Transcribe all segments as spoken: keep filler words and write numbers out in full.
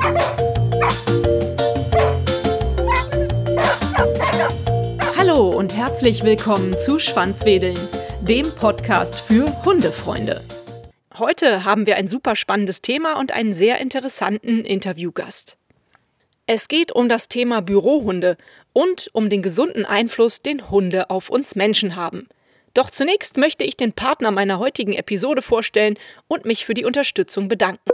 Hallo und herzlich willkommen zu Schwanzwedeln, dem Podcast für Hundefreunde. Heute haben wir ein super spannendes Thema und einen sehr interessanten Interviewgast. Es geht um das Thema Bürohunde und um den gesunden Einfluss, den Hunde auf uns Menschen haben. Doch zunächst möchte ich den Partner meiner heutigen Episode vorstellen und mich für die Unterstützung bedanken.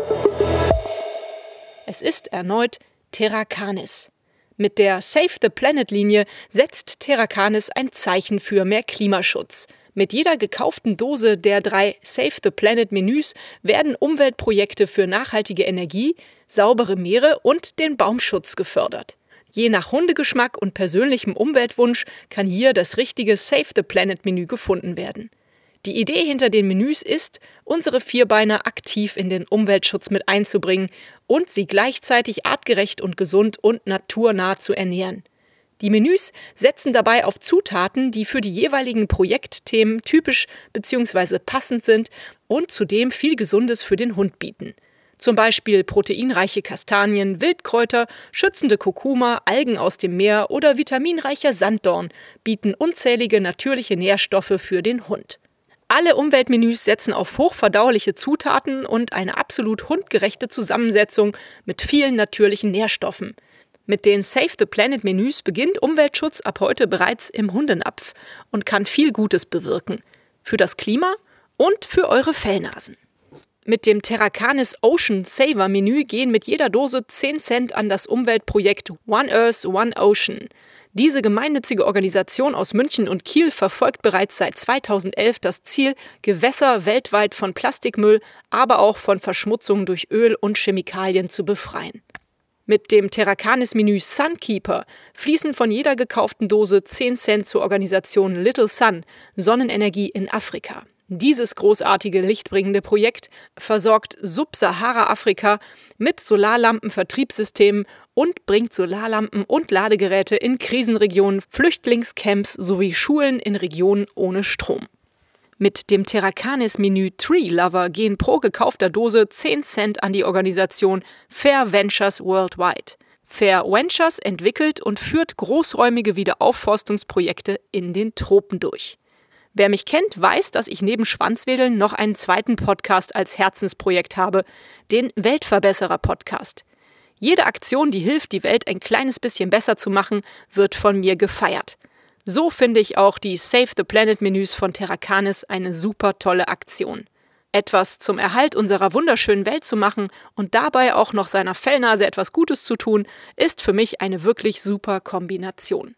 Es ist erneut Terra Canis. Mit der Save the Planet-Linie setzt Terra Canis ein Zeichen für mehr Klimaschutz. Mit jeder gekauften Dose der drei Save the Planet-Menüs werden Umweltprojekte für nachhaltige Energie, saubere Meere und den Baumschutz gefördert. Je nach Hundegeschmack und persönlichem Umweltwunsch kann hier das richtige Save the Planet-Menü gefunden werden. Die Idee hinter den Menüs ist, unsere Vierbeiner aktiv in den Umweltschutz mit einzubringen und sie gleichzeitig artgerecht und gesund und naturnah zu ernähren. Die Menüs setzen dabei auf Zutaten, die für die jeweiligen Projektthemen typisch bzw. passend sind und zudem viel Gesundes für den Hund bieten. Zum Beispiel proteinreiche Kastanien, Wildkräuter, schützende Kurkuma, Algen aus dem Meer oder vitaminreicher Sanddorn bieten unzählige natürliche Nährstoffe für den Hund. Alle Umweltmenüs setzen auf hochverdauliche Zutaten und eine absolut hundgerechte Zusammensetzung mit vielen natürlichen Nährstoffen. Mit den Save the Planet Menüs beginnt Umweltschutz ab heute bereits im Hundenapf und kann viel Gutes bewirken. Für das Klima und für eure Fellnasen. Mit dem Terra Canis Ocean Saver Menü gehen mit jeder Dose zehn Cent an das Umweltprojekt One Earth, One Ocean. Diese gemeinnützige Organisation aus München und Kiel verfolgt bereits seit zweitausendelf das Ziel, Gewässer weltweit von Plastikmüll, aber auch von Verschmutzung durch Öl und Chemikalien zu befreien. Mit dem Terra Canis Menü Sunkeeper fließen von jeder gekauften Dose zehn Cent zur Organisation Little Sun, Sonnenenergie in Afrika. Dieses großartige lichtbringende Projekt versorgt Subsahara-Afrika mit Solarlampen-Vertriebssystemen und bringt Solarlampen und Ladegeräte in Krisenregionen, Flüchtlingscamps sowie Schulen in Regionen ohne Strom. Mit dem Terra Canis Menü Tree Lover gehen pro gekaufter Dose zehn Cent an die Organisation Fair Ventures Worldwide. Fair Ventures entwickelt und führt großräumige Wiederaufforstungsprojekte in den Tropen durch. Wer mich kennt, weiß, dass ich neben Schwanzwedeln noch einen zweiten Podcast als Herzensprojekt habe, den Weltverbesserer-Podcast. Jede Aktion, die hilft, die Welt ein kleines bisschen besser zu machen, wird von mir gefeiert. So finde ich auch die Save the Planet-Menüs von Terra Canis eine super tolle Aktion. Etwas zum Erhalt unserer wunderschönen Welt zu machen und dabei auch noch seiner Fellnase etwas Gutes zu tun, ist für mich eine wirklich super Kombination.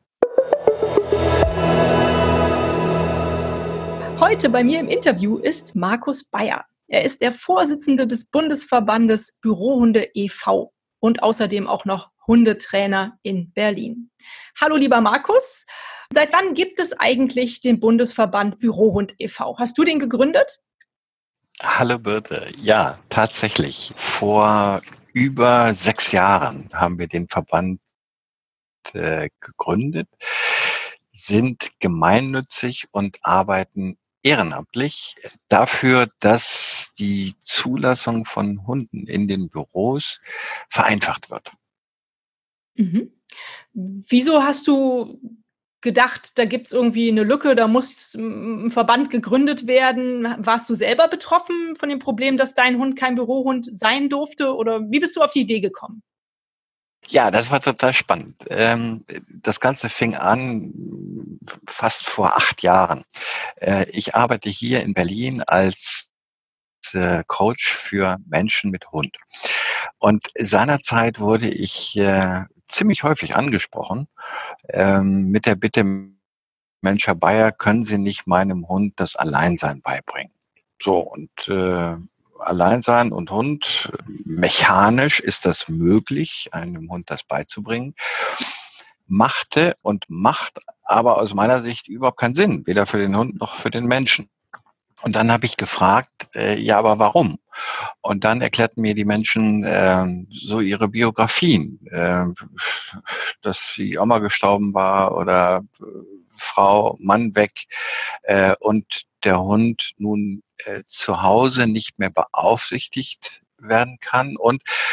Heute bei mir im Interview ist Markus Bayer. Er ist der Vorsitzende des Bundesverbandes Bürohunde e V und außerdem auch noch Hundetrainer in Berlin. Hallo lieber Markus, seit wann gibt es eigentlich den Bundesverband Bürohund e V? Hast du den gegründet? Hallo Birte, ja, tatsächlich. Vor über sechs Jahren haben wir den Verband äh, gegründet, sind gemeinnützig und arbeiten ehrenamtlich dafür, dass die Zulassung von Hunden in den Büros vereinfacht wird. Mhm. Wieso hast du gedacht, da gibt es irgendwie eine Lücke, da muss ein Verband gegründet werden? Warst du selber betroffen von dem Problem, dass dein Hund kein Bürohund sein durfte? Oder wie bist du auf die Idee gekommen? Ja, das war total spannend. Ähm, das Ganze fing an fast vor acht Jahren. Äh, ich arbeite hier in Berlin als äh, Coach für Menschen mit Hund. Und seinerzeit wurde ich äh, ziemlich häufig angesprochen ähm, mit der Bitte, Mensch, Herr Bayer, können Sie nicht meinem Hund das Alleinsein beibringen? So, und äh, Alleinsein und Hund, mechanisch ist das möglich, einem Hund das beizubringen, machte und macht aber aus meiner Sicht überhaupt keinen Sinn, weder für den Hund noch für den Menschen. Und dann habe ich gefragt, äh, ja, aber warum? Und dann erklärten mir die Menschen äh, so ihre Biografien, äh, dass die Oma gestorben war oder äh, Frau, Mann weg äh, und der Hund nun äh, zu Hause nicht mehr beaufsichtigt werden kann und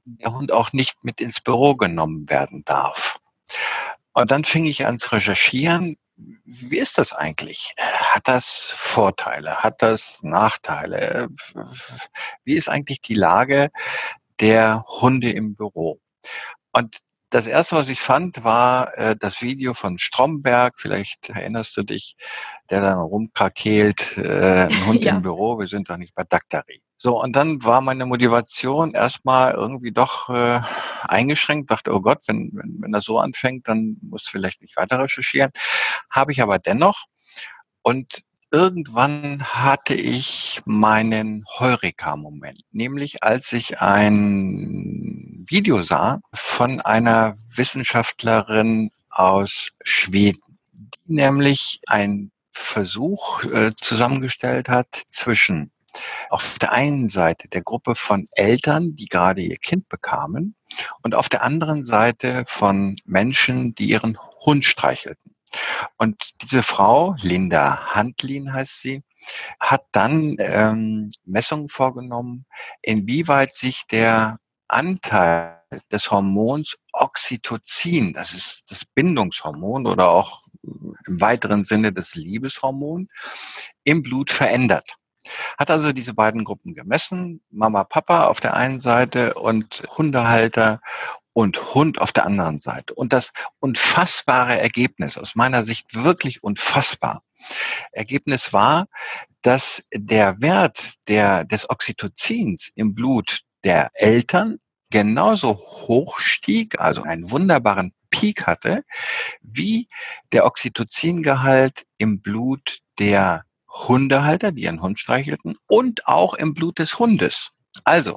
der Hund auch nicht mit ins Büro genommen werden darf. Und dann fing ich an zu recherchieren. Wie ist das eigentlich? Hat das Vorteile? Hat das Nachteile? Wie ist eigentlich die Lage der Hunde im Büro? Und das erste, was ich fand, war äh, das Video von Stromberg. Vielleicht erinnerst du dich, der dann rumkrakeelt, äh, ein Hund im Ja. Büro, wir sind doch nicht bei Daktari. So, und dann war meine Motivation erstmal irgendwie doch äh, eingeschränkt, dachte, oh Gott, wenn, wenn, wenn das so anfängt, dann muss vielleicht nicht weiter recherchieren. Habe ich aber dennoch. Und irgendwann hatte ich meinen Heureka-Moment, nämlich als ich ein Video sah von einer Wissenschaftlerin aus Schweden, die nämlich einen Versuch äh, zusammengestellt hat zwischen auf der einen Seite der Gruppe von Eltern, die gerade ihr Kind bekamen, und auf der anderen Seite von Menschen, die ihren Hund streichelten. Und diese Frau, Linda Handlin heißt sie, hat dann ähm, Messungen vorgenommen, inwieweit sich der Anteil des Hormons Oxytocin, das ist das Bindungshormon oder auch im weiteren Sinne das Liebeshormon, im Blut verändert. Hat also diese beiden Gruppen gemessen, Mama, Papa auf der einen Seite und Hundehalter und Hund auf der anderen Seite. Und das unfassbare Ergebnis, aus meiner Sicht wirklich unfassbar, Ergebnis war, dass der Wert der, des Oxytocins im Blut der Eltern genauso hoch stieg, also einen wunderbaren Peak hatte, wie der Oxytocingehalt im Blut der Hundehalter, die ihren Hund streichelten, und auch im Blut des Hundes. Also,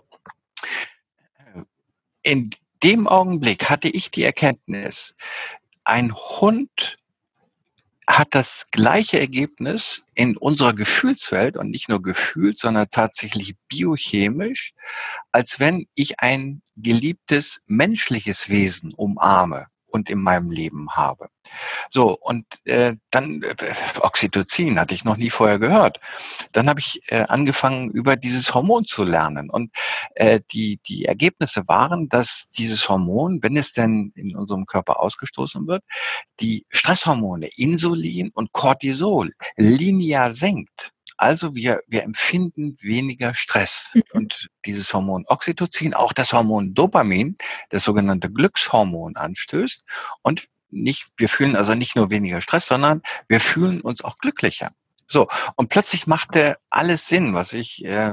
in dem Augenblick hatte ich die Erkenntnis, ein Hund hat das gleiche Ergebnis in unserer Gefühlswelt und nicht nur gefühlt, sondern tatsächlich biochemisch, als wenn ich ein geliebtes menschliches Wesen umarme und in meinem Leben habe. So, und äh, dann äh, Oxytocin hatte ich noch nie vorher gehört. Dann habe ich äh, angefangen, über dieses Hormon zu lernen. Und äh, die, die Ergebnisse waren, dass dieses Hormon, wenn es denn in unserem Körper ausgestoßen wird, die Stresshormone Insulin und Cortisol linear senkt. Also wir, wir empfinden weniger Stress. Und dieses Hormon Oxytocin, auch das Hormon Dopamin, das sogenannte Glückshormon anstößt. Und nicht, wir fühlen also nicht nur weniger Stress, sondern wir fühlen uns auch glücklicher. So, und plötzlich machte alles Sinn, was ich äh,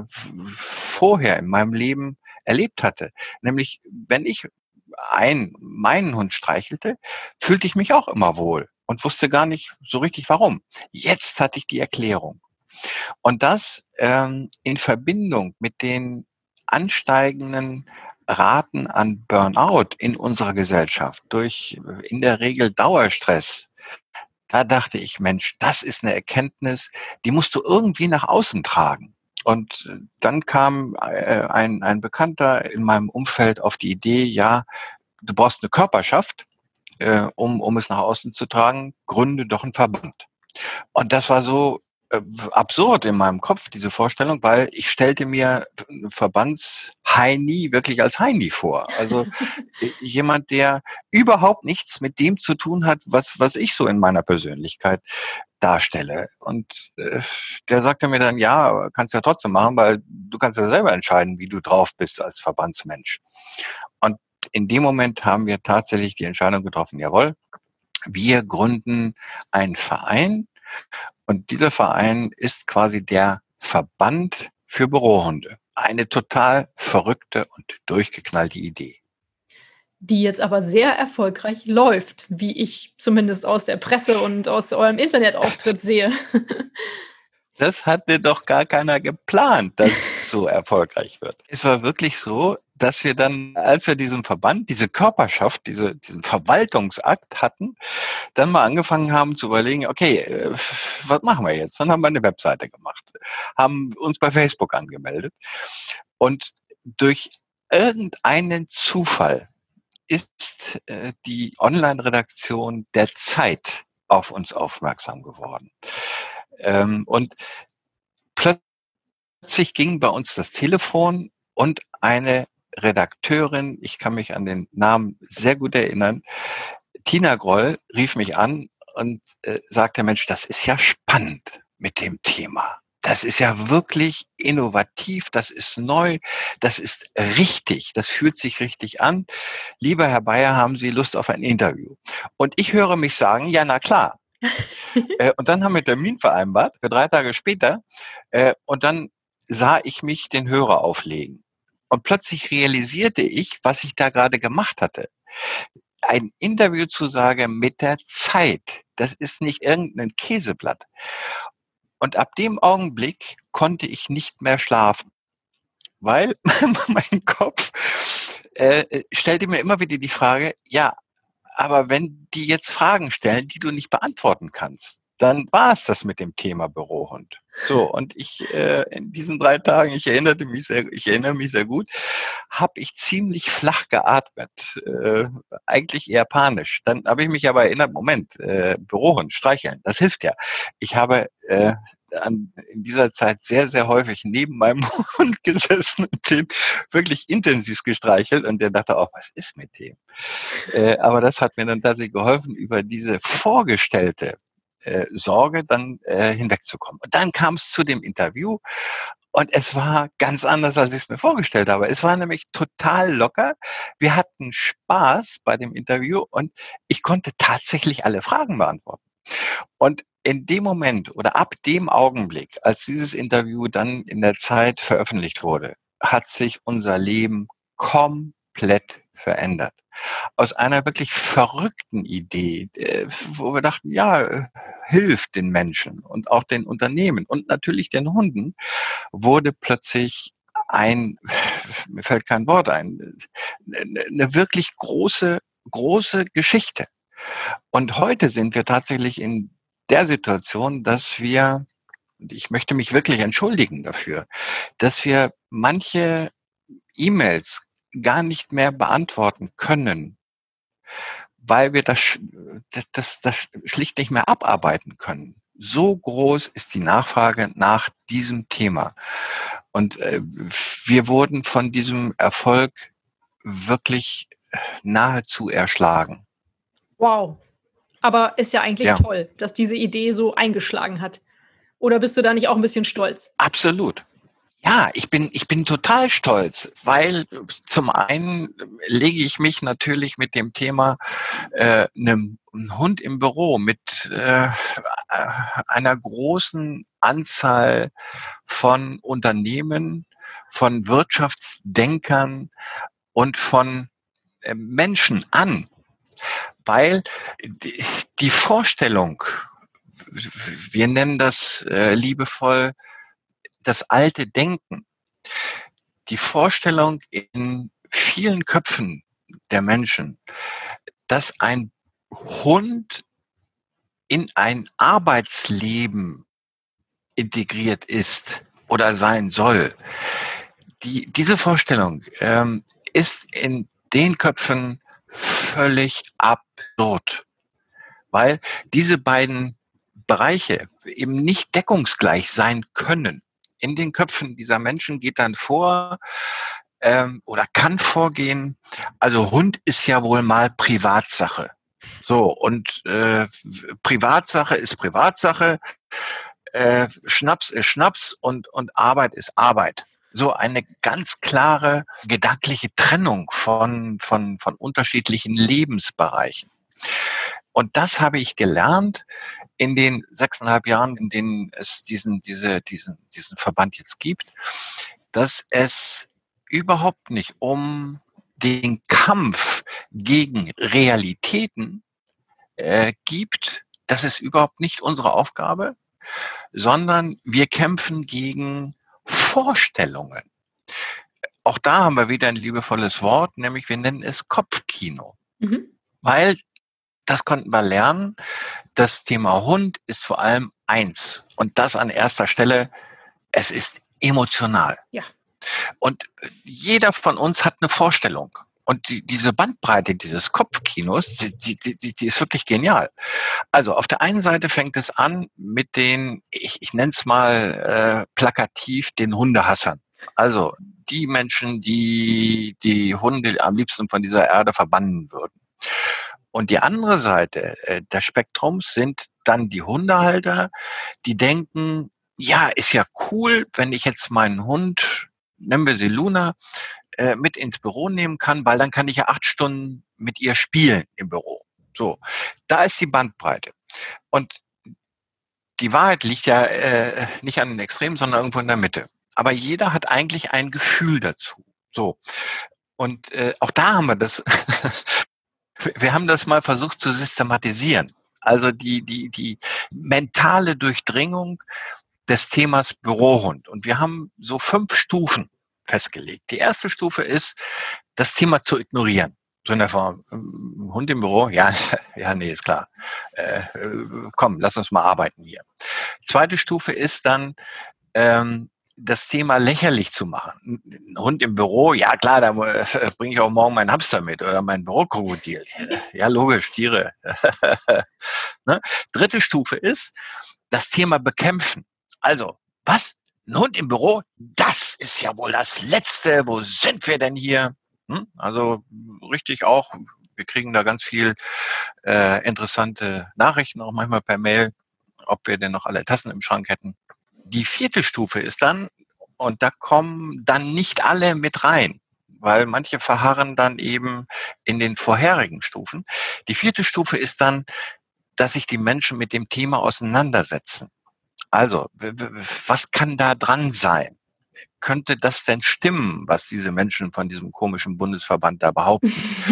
vorher in meinem Leben erlebt hatte. Nämlich, wenn ich ein, meinen Hund streichelte, fühlte ich mich auch immer wohl und wusste gar nicht so richtig warum. Jetzt hatte ich die Erklärung. Und das ähm, in Verbindung mit den ansteigenden Raten an Burnout in unserer Gesellschaft durch in der Regel Dauerstress. Da dachte ich, Mensch, das ist eine Erkenntnis, die musst du irgendwie nach außen tragen. Und dann kam äh, ein, ein Bekannter in meinem Umfeld auf die Idee, ja, du brauchst eine Körperschaft, äh, um, um es nach außen zu tragen, gründe doch einen Verband. Und das war so äh, absurd in meinem Kopf, diese Vorstellung, weil ich stellte mir Verbandsheini wirklich als Heini vor. Also äh, jemand, der überhaupt nichts mit dem zu tun hat, was, was ich so in meiner Persönlichkeit darstelle. Und äh, der sagte mir dann, ja, kannst ja trotzdem machen, weil du kannst ja selber entscheiden, wie du drauf bist als Verbandsmensch. Und in dem Moment haben wir tatsächlich die Entscheidung getroffen, jawohl, wir gründen einen Verein und dieser Verein ist quasi der Verband für Bürohunde. Eine total verrückte und durchgeknallte Idee. Die jetzt aber sehr erfolgreich läuft, wie ich zumindest aus der Presse und aus eurem Internetauftritt sehe. Das hatte doch gar keiner geplant, dass es so erfolgreich wird. Es war wirklich so, dass wir dann, als wir diesen Verband, diese Körperschaft, diese, diesen Verwaltungsakt hatten, dann mal angefangen haben zu überlegen, okay, äh, was machen wir jetzt? Dann haben wir eine Webseite gemacht, haben uns bei Facebook angemeldet und durch irgendeinen Zufall ist äh, die Online-Redaktion der Zeit auf uns aufmerksam geworden. Ähm, und plötzlich ging bei uns das Telefon und eine Redakteurin, ich kann mich an den Namen sehr gut erinnern, Tina Groll rief mich an und äh, sagte, Mensch, das ist ja spannend mit dem Thema. Das ist ja wirklich innovativ, das ist neu, das ist richtig, das fühlt sich richtig an. Lieber Herr Bayer, haben Sie Lust auf ein Interview? Und ich höre mich sagen, ja, na klar. äh, und dann haben wir einen Termin vereinbart für drei Tage später. Äh, und dann sah ich mich den Hörer auflegen. Und plötzlich realisierte ich, was ich da gerade gemacht hatte. Ein Interviewzusage mit der Zeit. Das ist nicht irgendein Käseblatt. Und ab dem Augenblick konnte ich nicht mehr schlafen, weil mein Kopf äh, stellte mir immer wieder die Frage, ja, aber wenn die jetzt Fragen stellen, die du nicht beantworten kannst, dann war es das mit dem Thema Bürohund. So, und ich äh, in diesen drei Tagen, ich erinnerte mich sehr, ich erinnere mich sehr gut, habe ich ziemlich flach geatmet, äh, eigentlich eher panisch. Dann habe ich mich aber erinnert, Moment, äh, Bürohund, streicheln, das hilft ja. Ich habe äh, an, in dieser Zeit sehr, sehr häufig neben meinem Hund gesessen und den wirklich intensiv gestreichelt und der dachte auch, was ist mit dem? Äh, aber das hat mir dann tatsächlich geholfen, über diese vorgestellte äh, Sorge dann äh, hinwegzukommen. Und dann kam es zu dem Interview und es war ganz anders, als ich es mir vorgestellt habe. Es war nämlich total locker. Wir hatten Spaß bei dem Interview und ich konnte tatsächlich alle Fragen beantworten. Und in dem Moment oder ab dem Augenblick, als dieses Interview dann in der Zeit veröffentlicht wurde, hat sich unser Leben komplett verändert. Aus einer wirklich verrückten Idee, äh, wo wir dachten, ja, äh, hilft den Menschen und auch den Unternehmen und natürlich den Hunden, wurde plötzlich ein, mir fällt kein Wort ein, eine wirklich große, große Geschichte. Und heute sind wir tatsächlich in der Situation, dass wir, und ich möchte mich wirklich entschuldigen dafür, dass wir manche E-Mails gar nicht mehr beantworten können, weil wir das, das, das schlicht nicht mehr abarbeiten können. So groß ist die Nachfrage nach diesem Thema. Und äh, wir wurden von diesem Erfolg wirklich nahezu erschlagen. Wow. Aber ist ja eigentlich Ja, toll, dass diese Idee so eingeschlagen hat. Oder bist du da nicht auch ein bisschen stolz? absolut. Ja, ich bin, ich bin total stolz, weil zum einen lege ich mich natürlich mit dem Thema äh, einem Hund im Büro mit äh, einer großen Anzahl von Unternehmen, von Wirtschaftsdenkern und von äh, Menschen an, weil die, die Vorstellung, wir nennen das äh, liebevoll das alte Denken, die Vorstellung in vielen Köpfen der Menschen, dass ein Hund in ein Arbeitsleben integriert ist oder sein soll. Die, diese Vorstellung ähm, ist in den Köpfen völlig absurd, weil diese beiden Bereiche eben nicht deckungsgleich sein können. In den Köpfen dieser Menschen geht dann vor ähm, oder kann vorgehen, also Hund ist ja wohl mal Privatsache. So, und äh, Privatsache ist Privatsache, äh, Schnaps ist Schnaps und, und Arbeit ist Arbeit. So eine ganz klare gedankliche Trennung von, von, von unterschiedlichen Lebensbereichen. Und das habe ich gelernt in den sechseinhalb Jahren, in denen es diesen, diese, diesen, diesen Verband jetzt gibt, dass es überhaupt nicht um den Kampf gegen Realitäten äh, gibt. Das ist überhaupt nicht unsere Aufgabe, sondern wir kämpfen gegen Vorstellungen. Auch da haben wir wieder ein liebevolles Wort, nämlich wir nennen es Kopfkino. Mhm. Weil, das konnten wir lernen, das Thema Hund ist vor allem eins und das an erster Stelle, es ist emotional. Ja. Und jeder von uns hat eine Vorstellung. Und die, diese Bandbreite dieses Kopfkinos, die, die, die, die ist wirklich genial. Also auf der einen Seite fängt es an mit den, ich, ich nenne es mal äh, plakativ, den Hundehassern. Also die Menschen, die die Hunde am liebsten von dieser Erde verbannen würden. Und die andere Seite äh, des Spektrums sind dann die Hundehalter, die denken, ja, ist ja cool, wenn ich jetzt meinen Hund, nennen wir sie Luna, äh, mit ins Büro nehmen kann, weil dann kann ich ja acht Stunden mit ihr spielen im Büro. So, da ist die Bandbreite. Und die Wahrheit liegt ja äh, nicht an den Extremen, sondern irgendwo in der Mitte. Aber jeder hat eigentlich ein Gefühl dazu. So. Und äh, auch da haben wir das, wir haben das mal versucht zu systematisieren. Also die, die, die mentale Durchdringung des Themas Bürohund. Und wir haben so fünf Stufen festgelegt. Die erste Stufe ist, das Thema zu ignorieren. So in der Form, Hund im Büro? Ja, ja, nee, ist klar. Äh, komm, lass uns mal arbeiten hier. Zweite Stufe ist dann, ähm, das Thema lächerlich zu machen. Ein Hund im Büro, ja klar, da bringe ich auch morgen meinen Hamster mit oder mein Bürokrokodil. Ja, logisch, Tiere. Ne? Dritte Stufe ist, das Thema bekämpfen. Also, was? Ein Hund im Büro? Das ist ja wohl das Letzte. Wo sind wir denn hier? Hm? Also richtig auch, wir kriegen da ganz viel äh, interessante Nachrichten, auch manchmal per Mail, ob wir denn noch alle Tassen im Schrank hätten. Die vierte Stufe ist dann, und da kommen dann nicht alle mit rein, weil manche verharren dann eben in den vorherigen Stufen. Die vierte Stufe ist dann, dass sich die Menschen mit dem Thema auseinandersetzen. Also, was kann da dran sein? Könnte das denn stimmen, was diese Menschen von diesem komischen Bundesverband da behaupten?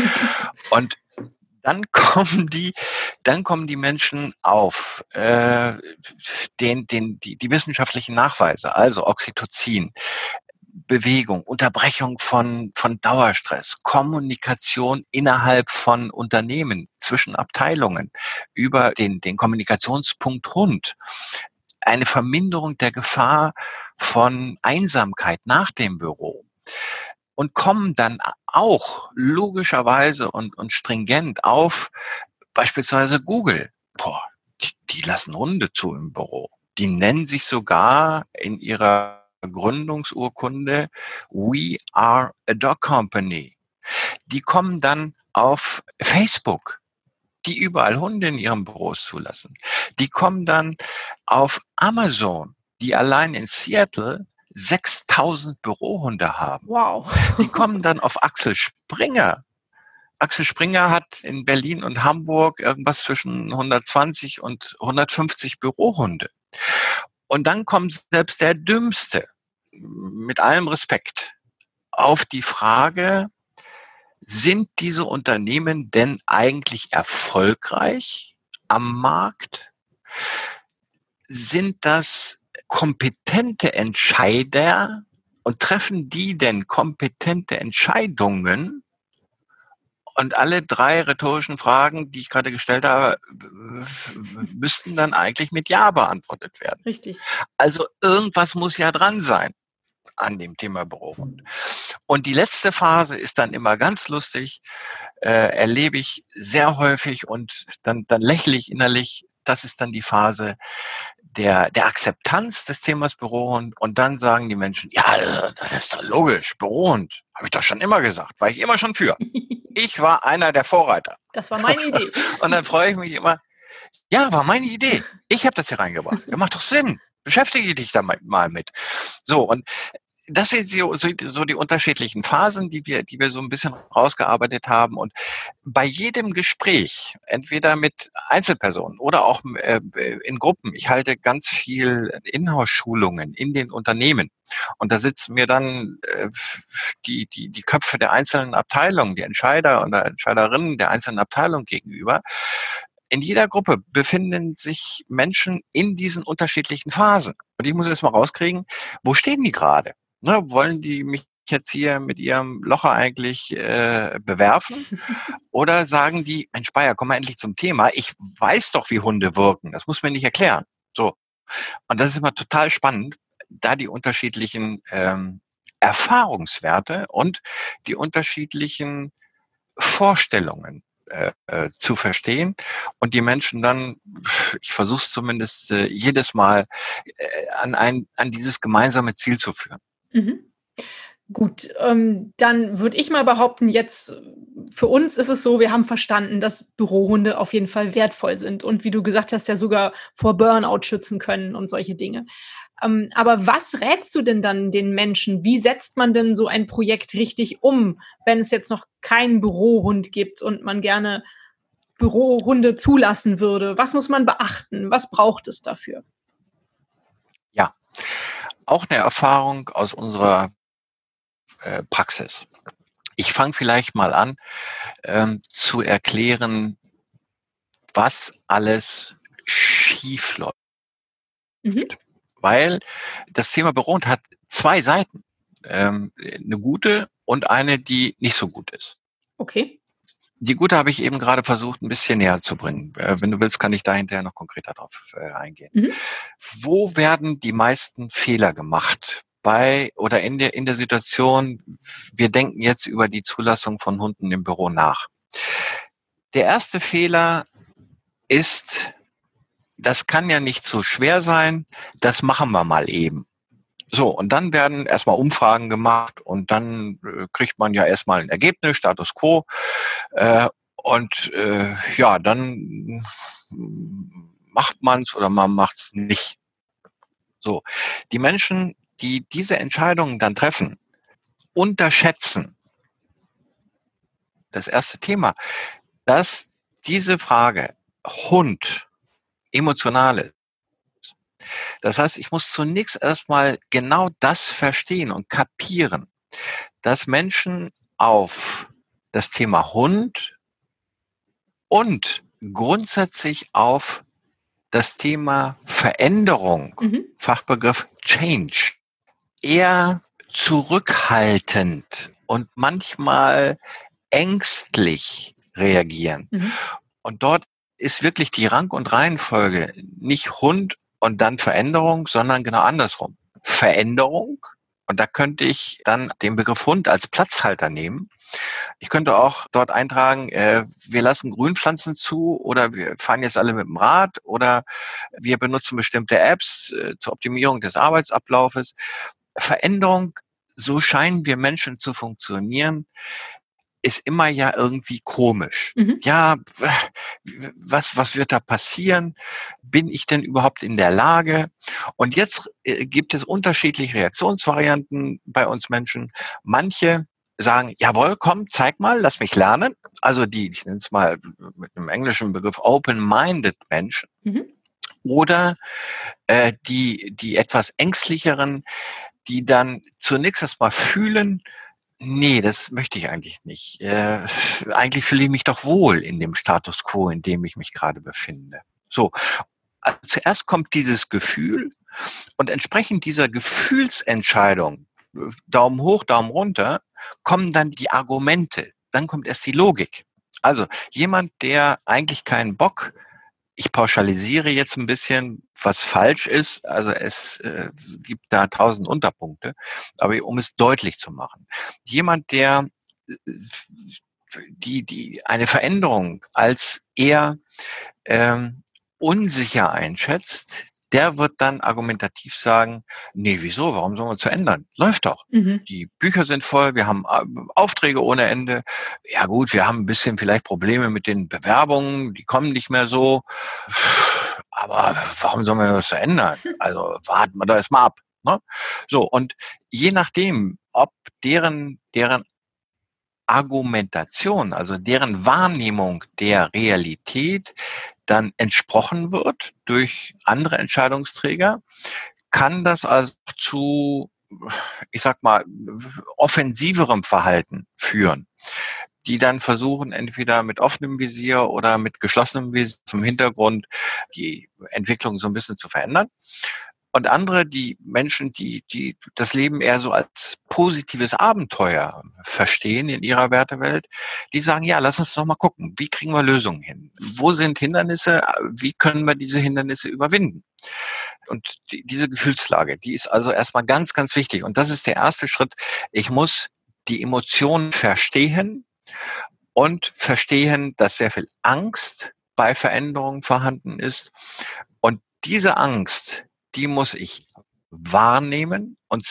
Und dann kommen die, dann kommen die Menschen auf äh, den, den, die, die wissenschaftlichen Nachweise, also Oxytocin, Bewegung, Unterbrechung von, von Dauerstress, Kommunikation innerhalb von Unternehmen, zwischen Abteilungen, über den, den Kommunikationspunkt Hund, eine Verminderung der Gefahr von Einsamkeit nach dem Büro. Und kommen dann auch logischerweise und, und stringent auf beispielsweise Google. Boah, die, die lassen Hunde zu im Büro. Die nennen sich sogar in ihrer Gründungsurkunde We are a Dog Company. Die kommen dann auf Facebook, die überall Hunde in ihren Büros zulassen. Die kommen dann auf Amazon, die allein in Seattle sechstausend Bürohunde haben. Wow. Die kommen dann auf Axel Springer. Axel Springer hat in Berlin und Hamburg irgendwas zwischen hundertzwanzig und hundertfünfzig Bürohunde. Und dann kommt selbst der Dümmste, mit allem Respekt, auf die Frage, sind diese Unternehmen denn eigentlich erfolgreich am Markt? Sind das kompetente Entscheider und treffen die denn kompetente Entscheidungen? Und alle drei rhetorischen Fragen, die ich gerade gestellt habe, müssten dann eigentlich mit Ja beantwortet werden. Richtig. Also irgendwas muss ja dran sein an dem Thema Bürohund. Und die letzte Phase ist dann immer ganz lustig, äh, erlebe ich sehr häufig und dann, dann lächle ich innerlich. Das ist dann die Phase der, der Akzeptanz des Themas Bürohund. Und dann sagen die Menschen, ja, das ist doch logisch, Bürohund, habe ich doch schon immer gesagt, war ich immer schon für. Ich war einer der Vorreiter. Das war meine Idee. Und dann freue ich mich immer, ja, war meine Idee. Ich habe das hier reingebracht. Das macht doch Sinn. Beschäftige dich da mal mit. So, und das sind so, so die unterschiedlichen Phasen, die wir, die wir so ein bisschen rausgearbeitet haben. Und bei jedem Gespräch, entweder mit Einzelpersonen oder auch äh, in Gruppen, ich halte ganz viel Inhouse-Schulungen in den Unternehmen. Und da sitzen mir dann äh, die, die, die Köpfe der einzelnen Abteilungen, die Entscheider oder Entscheiderinnen der einzelnen Abteilungen gegenüber. In jeder Gruppe befinden sich Menschen in diesen unterschiedlichen Phasen. Und ich muss jetzt mal rauskriegen, wo stehen die gerade? Ne, wollen die mich jetzt hier mit ihrem Locher eigentlich äh, bewerfen? Oder sagen die, Mensch Bayer, komm mal endlich zum Thema. Ich weiß doch, wie Hunde wirken. Das muss mir nicht erklären. So. Und das ist immer total spannend, da die unterschiedlichen ähm, Erfahrungswerte und die unterschiedlichen Vorstellungen äh, äh, zu verstehen und die Menschen dann, ich versuche es zumindest äh, jedes Mal, äh, an ein, an dieses gemeinsame Ziel zu führen. Mhm. Gut, ähm, dann würde ich mal behaupten, jetzt für uns ist es so, wir haben verstanden, dass Bürohunde auf jeden Fall wertvoll sind und wie du gesagt hast, ja sogar vor Burnout schützen können und solche Dinge. Ähm, aber was rätst du denn dann den Menschen? Wie setzt man denn so ein Projekt richtig um, wenn es jetzt noch keinen Bürohund gibt und man gerne Bürohunde zulassen würde? Was muss man beachten? Was braucht es dafür? Ja, auch eine Erfahrung aus unserer äh, Praxis. Ich fange vielleicht mal an, ähm, zu erklären, was alles schief läuft. Mhm. Weil das Thema Bürohund hat zwei Seiten. Ähm, eine gute und eine, die nicht so gut ist. Okay. Die gute habe ich eben gerade versucht, ein bisschen näher zu bringen. Äh, wenn du willst, kann ich da hinterher noch konkreter drauf äh, eingehen. Mhm. Wo werden die meisten Fehler gemacht? Bei oder in der, in der Situation, wir denken jetzt über die Zulassung von Hunden im Büro nach. Der erste Fehler ist, das kann ja nicht so schwer sein, das machen wir mal eben. So, und dann werden erstmal Umfragen gemacht und dann äh, kriegt man ja erstmal ein Ergebnis, Status quo. Äh, und äh, ja, dann macht man es oder man macht es nicht. So, die Menschen, die diese Entscheidungen dann treffen, unterschätzen das erste Thema, dass diese Frage Hund emotional ist. Das heißt, ich muss zunächst erstmal genau das verstehen und kapieren, dass Menschen auf das Thema Hund und grundsätzlich auf das Thema Veränderung, Mhm. Fachbegriff Change, eher zurückhaltend und manchmal ängstlich reagieren. Mhm. Und dort ist wirklich die Rang- und Reihenfolge nicht Hund und dann Veränderung, sondern genau andersrum. Veränderung, und da könnte ich dann den Begriff Hund als Platzhalter nehmen. Ich könnte auch dort eintragen, äh, wir lassen Grünpflanzen zu oder wir fahren jetzt alle mit dem Rad oder wir benutzen bestimmte Apps äh, zur Optimierung des Arbeitsablaufes. Veränderung, so scheinen wir Menschen zu funktionieren, ist immer ja irgendwie komisch. Mhm. Ja, was, was wird da passieren? Bin ich denn überhaupt in der Lage? Und jetzt äh, gibt es unterschiedliche Reaktionsvarianten bei uns Menschen. Manche sagen, jawohl, komm, zeig mal, lass mich lernen. Also die, ich nenne es mal mit einem englischen Begriff open-minded Menschen. Mhm. Oder äh, die, die etwas ängstlicheren, die dann zunächst erst mal fühlen, nee, das möchte ich eigentlich nicht. Äh, eigentlich fühle ich mich doch wohl in dem Status quo, in dem ich mich gerade befinde. So, also zuerst kommt dieses Gefühl und entsprechend dieser Gefühlsentscheidung, Daumen hoch, Daumen runter, kommen dann die Argumente. Dann kommt erst die Logik. Also jemand, der eigentlich keinen Bock, ich pauschalisiere jetzt ein bisschen, was falsch ist. Also es äh, gibt da tausend Unterpunkte, aber um es deutlich zu machen. Jemand, der äh, die, die eine Veränderung als eher ähm, unsicher einschätzt, der wird dann argumentativ sagen, nee, wieso, warum sollen wir uns verändern? Läuft doch. Mhm. Die Bücher sind voll, wir haben äh, Aufträge ohne Ende. Ja gut, wir haben ein bisschen vielleicht Probleme mit den Bewerbungen, die kommen nicht mehr so. Aber warum sollen wir was verändern? Also warten wir da erstmal ab. Ne? So, und je nachdem, ob deren, deren Argumentation, also deren Wahrnehmung der Realität dann entsprochen wird durch andere Entscheidungsträger, kann das also zu, ich sag mal, offensiverem Verhalten führen, die dann versuchen, entweder mit offenem Visier oder mit geschlossenem Visier zum Hintergrund die Entwicklung so ein bisschen zu verändern. Und andere, die Menschen, die, die das Leben eher so als positives Abenteuer verstehen in ihrer Wertewelt, die sagen, ja, lass uns doch mal gucken, wie kriegen wir Lösungen hin? Wo sind Hindernisse? Wie können wir diese Hindernisse überwinden? Und die, diese Gefühlslage, die ist also erstmal ganz, ganz wichtig. Und das ist der erste Schritt. Ich muss die Emotionen verstehen und verstehen, dass sehr viel Angst bei Veränderungen vorhanden ist. Und diese Angst, die muss ich wahrnehmen, und zwar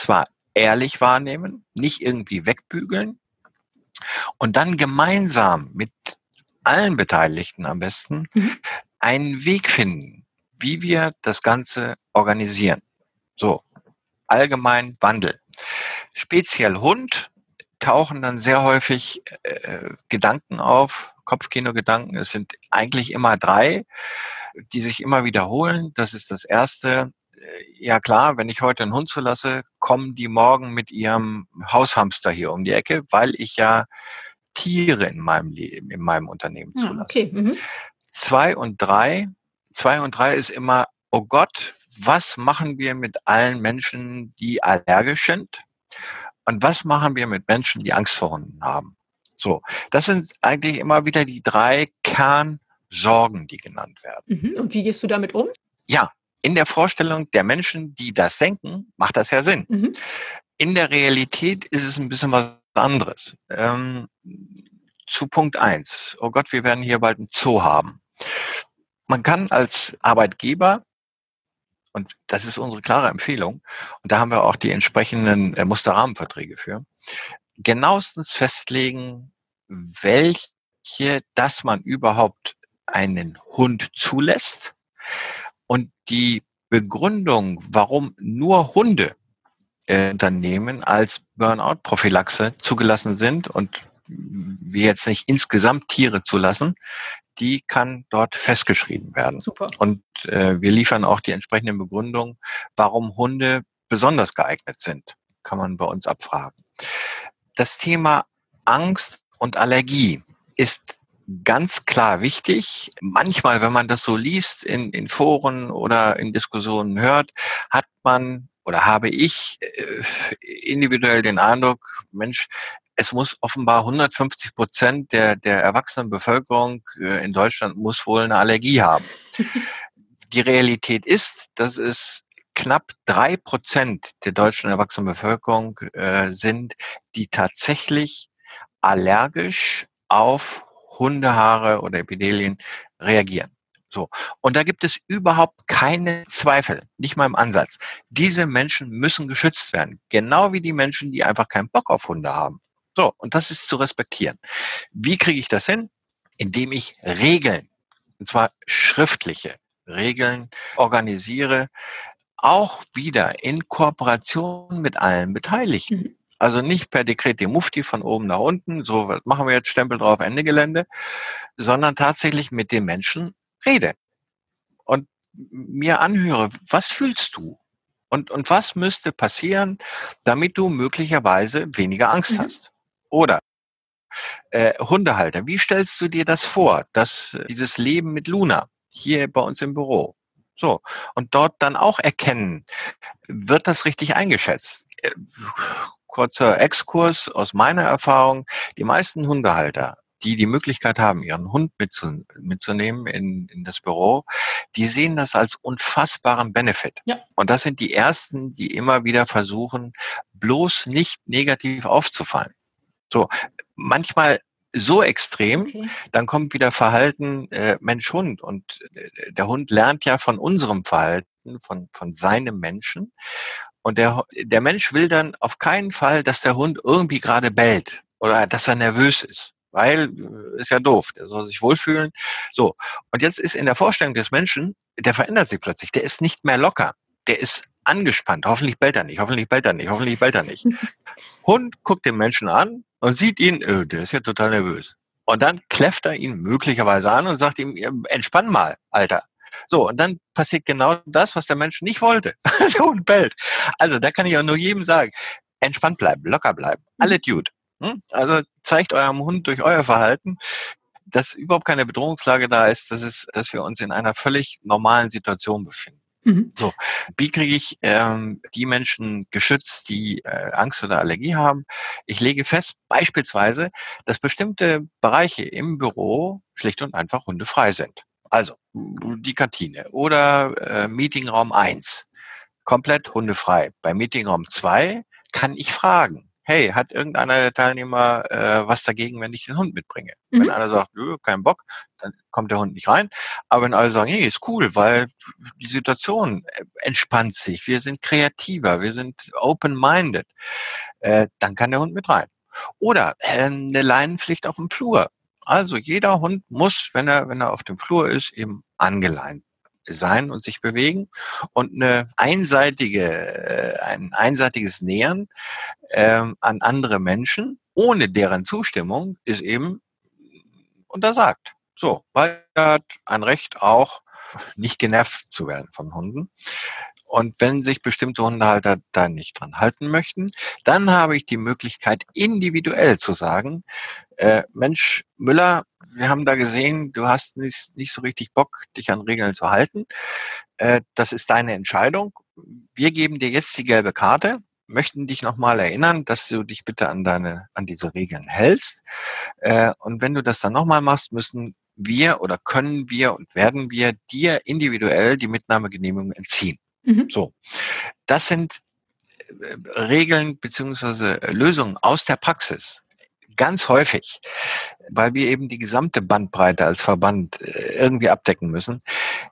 ehrlich wahrnehmen, nicht irgendwie wegbügeln und dann gemeinsam mit allen Beteiligten am besten Mhm. einen Weg finden, wie wir das Ganze organisieren. So, allgemein Wandel. Speziell Hund tauchen dann sehr häufig äh, Gedanken auf, Kopfkino-Gedanken. Es sind eigentlich immer drei, die sich immer wiederholen. Das ist das erste. Äh, Ja klar, wenn ich heute einen Hund zulasse, kommen die morgen mit ihrem Haushamster hier um die Ecke, weil ich ja Tiere in meinem Leben, in meinem Unternehmen Ja, zulasse. okay. Mhm. Zwei und drei, zwei und drei ist immer, oh Gott, was machen wir mit allen Menschen, die allergisch sind? Und was machen wir mit Menschen, die Angst vor Hunden haben? So, das sind eigentlich immer wieder die drei Kernsorgen, die genannt werden. Mhm. Und wie gehst du damit um? Ja, in der Vorstellung der Menschen, die das denken, macht das ja Sinn. Mhm. In der Realität ist es ein bisschen was anderes. Ähm, zu Punkt eins. Oh Gott, wir werden hier bald einen Zoo haben. Man kann als Arbeitgeber, und das ist unsere klare Empfehlung, und da haben wir auch die entsprechenden äh, Musterrahmenverträge für, genauestens festlegen, welche, dass man überhaupt einen Hund zulässt und die Begründung, warum nur Hunde äh, Unternehmen als Burnout-Prophylaxe zugelassen sind und wir jetzt nicht insgesamt Tiere zulassen, die kann dort festgeschrieben werden. Super. Und äh, wir liefern auch die entsprechenden Begründungen, warum Hunde besonders geeignet sind, kann man bei uns abfragen. Das Thema Angst und Allergie ist ganz klar wichtig. Manchmal, wenn man das so liest in, in Foren oder in Diskussionen hört, hat man oder habe ich äh, individuell den Eindruck, Mensch, es muss offenbar hundertfünfzig Prozent der, der erwachsenen Bevölkerung äh, in Deutschland muss wohl eine Allergie haben. Die Realität ist, dass es knapp drei Prozent der deutschen erwachsenen Bevölkerung äh, sind, die tatsächlich allergisch auf Hundehaare oder Epithelien reagieren. So. Und da gibt es überhaupt keine Zweifel, nicht mal im Ansatz. Diese Menschen müssen geschützt werden. Genau wie die Menschen, die einfach keinen Bock auf Hunde haben. So. Und das ist zu respektieren. Wie kriege ich das hin? Indem ich Regeln, und zwar schriftliche Regeln organisiere, auch wieder in Kooperation mit allen Beteiligten. Mhm. Also nicht per Dekret dem Mufti von oben nach unten, so was machen wir jetzt, Stempel drauf, Ende Gelände, sondern tatsächlich mit den Menschen rede und mir anhöre, was fühlst du? Und, und was müsste passieren, damit du möglicherweise weniger Angst Mhm. hast? Oder äh, Hundehalter, wie stellst du dir das vor, dass äh, dieses Leben mit Luna hier bei uns im Büro, so, und dort dann auch erkennen, wird das richtig eingeschätzt? Äh, Kurzer Exkurs aus meiner Erfahrung. Die meisten Hundehalter, die die Möglichkeit haben, ihren Hund mitzu, mitzunehmen in, in das Büro, die sehen das als unfassbaren Benefit. Ja. Und das sind die Ersten, die immer wieder versuchen, bloß nicht negativ aufzufallen. So, manchmal so extrem, Okay. dann kommt wieder Verhalten äh, Mensch-Hund. Und äh, der Hund lernt ja von unserem Verhalten, von, von seinem Menschen. Und der, der Mensch will dann auf keinen Fall, dass der Hund irgendwie gerade bellt oder dass er nervös ist. Weil, äh, ist ja doof, der soll sich wohlfühlen. So. Und jetzt ist in der Vorstellung des Menschen, der verändert sich plötzlich. Der ist nicht mehr locker. Der ist angespannt. Hoffentlich bellt er nicht, hoffentlich bellt er nicht, hoffentlich bellt er nicht. Hund guckt den Menschen an und sieht ihn, öh, der ist ja total nervös. Und dann kläfft er ihn möglicherweise an und sagt ihm, entspann mal, Alter. So, und dann passiert genau das, was der Mensch nicht wollte. Der Hund bellt. Also da kann ich auch nur jedem sagen, entspannt bleiben, locker bleiben, alle Mhm. Dude. Hm? Also zeigt eurem Hund durch euer Verhalten, dass überhaupt keine Bedrohungslage da ist, dass, es, dass wir uns in einer völlig normalen Situation befinden. Mhm. So, wie kriege ich ähm, die Menschen geschützt, die äh, Angst oder Allergie haben? Ich lege fest, beispielsweise, dass bestimmte Bereiche im Büro schlicht und einfach hundefrei sind. Also die Kantine oder äh, Meetingraum eins, komplett hundefrei. Bei Meetingraum zwei kann ich fragen, hey, hat irgendeiner der Teilnehmer äh, was dagegen, wenn ich den Hund mitbringe? Wenn Mhm. einer sagt, nö, kein Bock, dann kommt der Hund nicht rein. Aber wenn alle sagen, nee, ist cool, weil die Situation äh, entspannt sich, wir sind kreativer, wir sind open-minded, äh, dann kann der Hund mit rein. Oder äh, eine Leinenpflicht auf dem Flur. Also jeder Hund muss, wenn er, wenn er auf dem Flur ist, eben angeleint sein und sich bewegen. Und eine einseitige, äh, ein einseitiges Nähern ähm, an andere Menschen ohne deren Zustimmung ist eben untersagt. So, weil er hat ein Recht auch, nicht genervt zu werden von Hunden. Und wenn sich bestimmte Hundehalter da nicht dran halten möchten, dann habe ich die Möglichkeit, individuell zu sagen, äh, Mensch, Müller, wir haben da gesehen, du hast nicht, nicht so richtig Bock, dich an Regeln zu halten. Äh, das ist deine Entscheidung. Wir geben dir jetzt die gelbe Karte, möchten dich nochmal erinnern, dass du dich bitte an deine, an diese Regeln hältst. Äh, und wenn du das dann nochmal machst, müssen wir oder können wir und werden wir dir individuell die Mitnahmegenehmigung entziehen. Mhm. So, das sind äh, Regeln beziehungsweise Lösungen aus der Praxis. Ganz häufig, weil wir eben die gesamte Bandbreite als Verband äh, irgendwie abdecken müssen,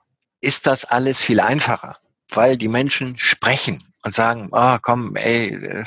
ist das alles viel einfacher, weil die Menschen sprechen und sagen, ah, komm, ey, äh,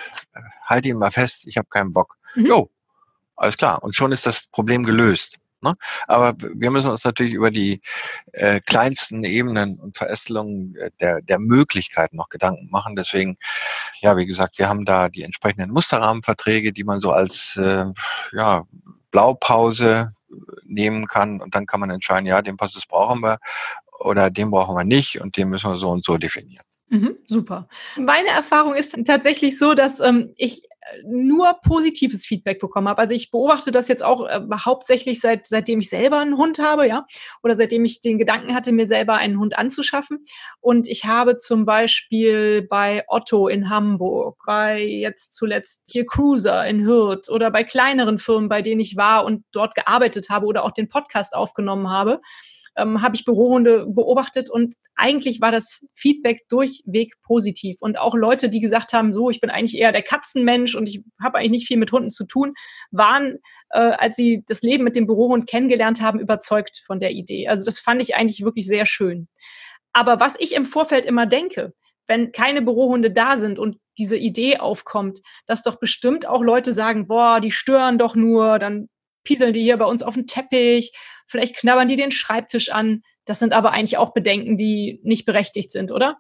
halt ihn mal fest, ich habe keinen Bock. Mhm. Jo, alles klar. Und schon ist das Problem gelöst. Ne? Aber wir müssen uns natürlich über die äh, kleinsten Ebenen und Verästelungen der, der Möglichkeiten noch Gedanken machen. Deswegen, ja, wie gesagt, wir haben da die entsprechenden Musterrahmenverträge, die man so als äh, ja, Blaupause nehmen kann. Und dann kann man entscheiden, ja, den Passus brauchen wir oder den brauchen wir nicht und den müssen wir so und so definieren. Mhm, super. Meine Erfahrung ist tatsächlich so, dass ähm, ich äh, nur positives Feedback bekommen habe. Also ich beobachte das jetzt auch äh, hauptsächlich seit seitdem ich selber einen Hund habe, ja, oder seitdem ich den Gedanken hatte, mir selber einen Hund anzuschaffen. Und ich habe zum Beispiel bei Otto in Hamburg, bei jetzt zuletzt hier Cruiser in Hürth oder bei kleineren Firmen, bei denen ich war und dort gearbeitet habe oder auch den Podcast aufgenommen habe, ähm, habe ich Bürohunde beobachtet und eigentlich war das Feedback durchweg positiv. Und auch Leute, die gesagt haben, so, ich bin eigentlich eher der Katzenmensch und ich habe eigentlich nicht viel mit Hunden zu tun, waren, äh, als sie das Leben mit dem Bürohund kennengelernt haben, überzeugt von der Idee. Also das fand ich eigentlich wirklich sehr schön. Aber was ich im Vorfeld immer denke, wenn keine Bürohunde da sind und diese Idee aufkommt, dass doch bestimmt auch Leute sagen, boah, die stören doch nur, dann pieseln die hier bei uns auf den Teppich, vielleicht knabbern die den Schreibtisch an. Das sind aber eigentlich auch Bedenken, die nicht berechtigt sind, oder?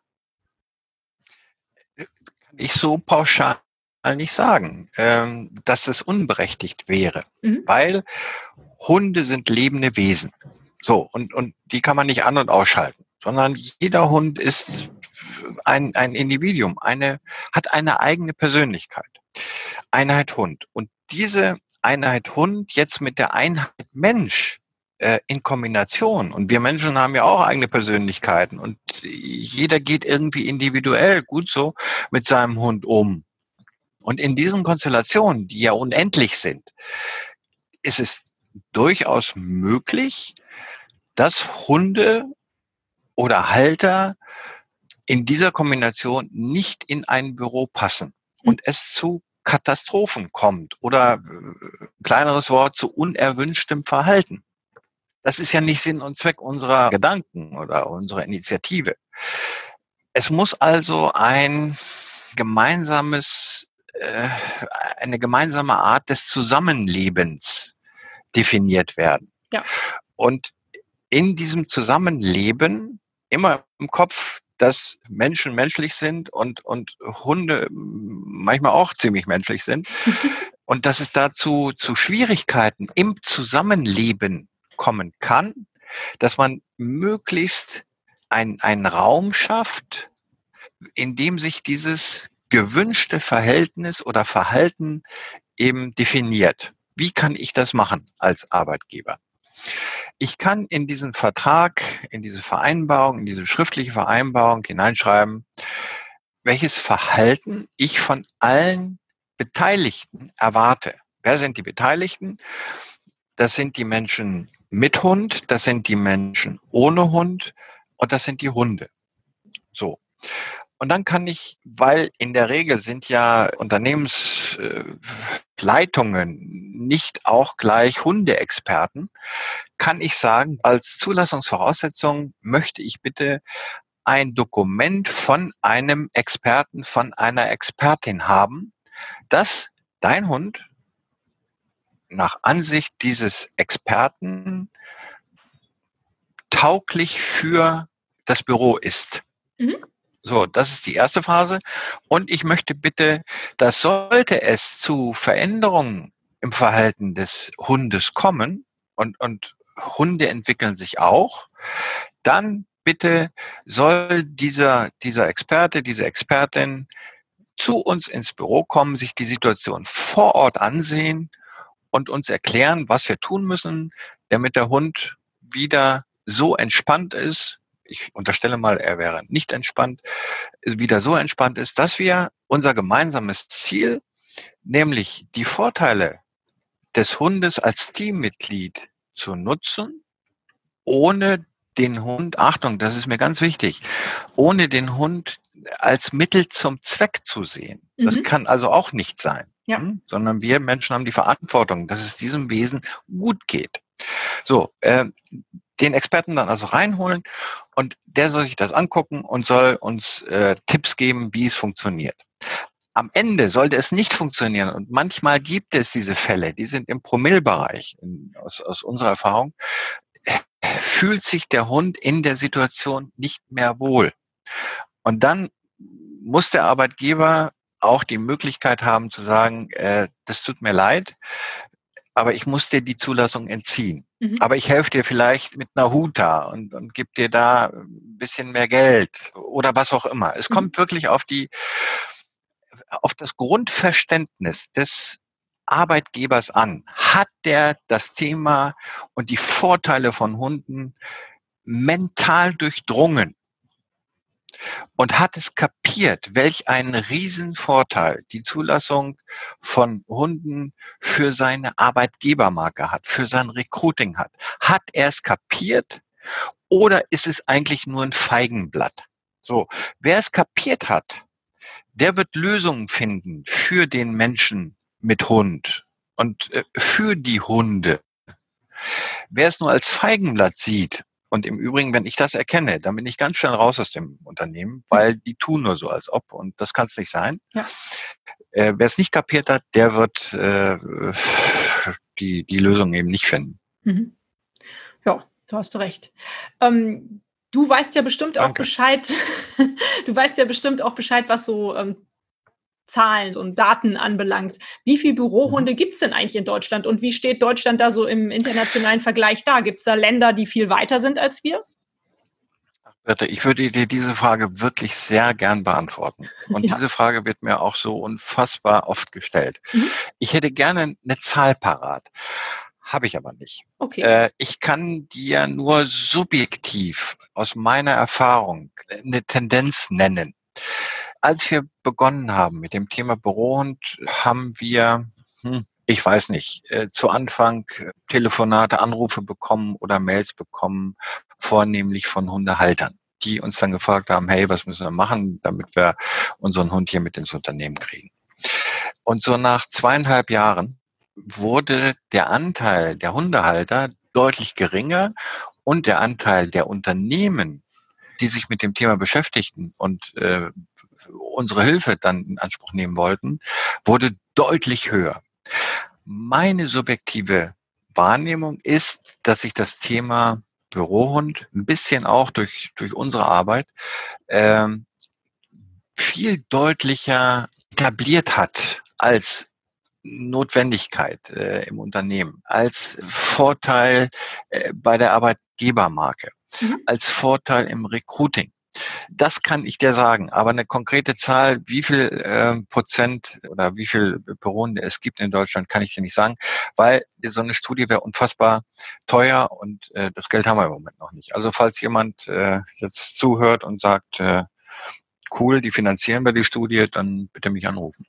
Kann ich so pauschal nicht sagen, ähm, dass es unberechtigt wäre, Mhm. weil Hunde sind lebende Wesen. So, und, und die kann man nicht an- und ausschalten, sondern jeder Hund ist ein, ein Individuum, eine, hat eine eigene Persönlichkeit. Einheit Hund. Und diese Einheit Hund jetzt mit der Einheit Mensch äh, in Kombination. Und wir Menschen haben ja auch eigene Persönlichkeiten und jeder geht irgendwie individuell gut so mit seinem Hund um. Und in diesen Konstellationen, die ja unendlich sind, ist es durchaus möglich, dass Hunde oder Halter in dieser Kombination nicht in ein Büro passen und es zu Katastrophen kommt oder äh, kleineres Wort zu unerwünschtem Verhalten. Das ist ja nicht Sinn und Zweck unserer Gedanken oder unserer Initiative. Es muss also ein gemeinsames, äh, eine gemeinsame Art des Zusammenlebens definiert werden. Ja. Und in diesem Zusammenleben immer im Kopf, dass Menschen menschlich sind und, und Hunde manchmal auch ziemlich menschlich sind und dass es dazu zu Schwierigkeiten im Zusammenleben kommen kann, dass man möglichst ein, einen Raum schafft, in dem sich dieses gewünschte Verhältnis oder Verhalten eben definiert. Wie kann ich das machen als Arbeitgeber? Ich kann in diesen Vertrag, in diese Vereinbarung, in diese schriftliche Vereinbarung hineinschreiben, welches Verhalten ich von allen Beteiligten erwarte. Wer sind die Beteiligten? Das sind die Menschen mit Hund, das sind die Menschen ohne Hund und das sind die Hunde. So. Und dann kann ich, weil in der Regel sind ja Unternehmensleitungen nicht auch gleich Hundeexperten, kann ich sagen, als Zulassungsvoraussetzung möchte ich bitte ein Dokument von einem Experten, von einer Expertin haben, dass dein Hund nach Ansicht dieses Experten tauglich für das Büro ist. Mhm. So, das ist die erste Phase. Und ich möchte bitte, dass sollte es zu Veränderungen im Verhalten des Hundes kommen und, und Hunde entwickeln sich auch, dann bitte soll dieser, dieser Experte, diese Expertin zu uns ins Büro kommen, sich die Situation vor Ort ansehen und uns erklären, was wir tun müssen, damit der Hund wieder so entspannt ist. Ich unterstelle mal, er wäre nicht entspannt, wieder so entspannt ist, dass wir unser gemeinsames Ziel, nämlich die Vorteile des Hundes als Teammitglied zu nutzen, ohne den Hund, Achtung, das ist mir ganz wichtig, ohne den Hund als Mittel zum Zweck zu sehen. Das Mhm. kann also auch nicht sein, Ja. hm? Sondern wir Menschen haben die Verantwortung, dass es diesem Wesen gut geht. So, äh, den Experten dann also reinholen und der soll sich das angucken und soll uns äh, Tipps geben, wie es funktioniert. Am Ende sollte es nicht funktionieren und manchmal gibt es diese Fälle, die sind im Promillebereich, aus, aus unserer Erfahrung, fühlt sich der Hund in der Situation nicht mehr wohl. Und dann muss der Arbeitgeber auch die Möglichkeit haben zu sagen, äh, das tut mir leid, aber ich muss dir die Zulassung entziehen. Mhm. Aber ich helfe dir vielleicht mit einer Huta und, und gebe dir da ein bisschen mehr Geld oder was auch immer. Es Mhm. kommt wirklich auf die, auf das Grundverständnis des Arbeitgebers an. Hat der das Thema und die Vorteile von Hunden mental durchdrungen und hat es kapiert, welch einen Riesenvorteil die Zulassung von Hunden für seine Arbeitgebermarke hat, für sein Recruiting hat. Hat er es kapiert oder ist es eigentlich nur ein Feigenblatt? So, wer es kapiert hat, der wird Lösungen finden für den Menschen mit Hund und äh, für die Hunde. Wer es nur als Feigenblatt sieht, und im Übrigen, wenn ich das erkenne, dann bin ich ganz schnell raus aus dem Unternehmen, weil die tun nur so, als ob. Und das kann es nicht sein. Ja. Äh, wer es nicht kapiert hat, der wird äh, die, die Lösung eben nicht finden. Mhm. Ja, da hast du recht. Ähm, du weißt ja bestimmt auch Danke. Bescheid. Du weißt ja bestimmt auch Bescheid, was so ähm, Zahlen und Daten anbelangt. Wie viele Bürohunde Mhm. gibt es denn eigentlich in Deutschland und wie steht Deutschland da so im internationalen Vergleich da? Gibt es da Länder, die viel weiter sind als wir? Birte, ich würde dir diese Frage wirklich sehr gern beantworten. Und Ja. diese Frage wird mir auch so unfassbar oft gestellt. Mhm. Ich hätte gerne eine Zahl parat, habe ich aber nicht. Okay. Äh, ich kann dir nur subjektiv aus meiner Erfahrung eine Tendenz nennen. Als wir begonnen haben mit dem Thema Bürohund, haben wir, hm, ich weiß nicht, äh, zu Anfang Telefonate, Anrufe bekommen oder Mails bekommen, vornehmlich von Hundehaltern, die uns dann gefragt haben, hey, was müssen wir machen, damit wir unseren Hund hier mit ins Unternehmen kriegen. Und so nach zweieinhalb Jahren wurde der Anteil der Hundehalter deutlich geringer und der Anteil der Unternehmen, die sich mit dem Thema beschäftigten und äh, unsere Hilfe dann in Anspruch nehmen wollten, wurde deutlich höher. Meine subjektive Wahrnehmung ist, dass sich das Thema Bürohund ein bisschen auch durch, durch unsere Arbeit ähm, viel deutlicher etabliert hat als Notwendigkeit äh, im Unternehmen, als Vorteil äh, bei der Arbeitgebermarke, Mhm. als Vorteil im Recruiting. Das kann ich dir sagen, aber eine konkrete Zahl, wie viel äh, Prozent oder wie viel Bürohunde es gibt in Deutschland, kann ich dir nicht sagen, weil so eine Studie wäre unfassbar teuer und äh, das Geld haben wir im Moment noch nicht. Also falls jemand äh, jetzt zuhört und sagt, äh, cool, die finanzieren wir die Studie, dann bitte mich anrufen.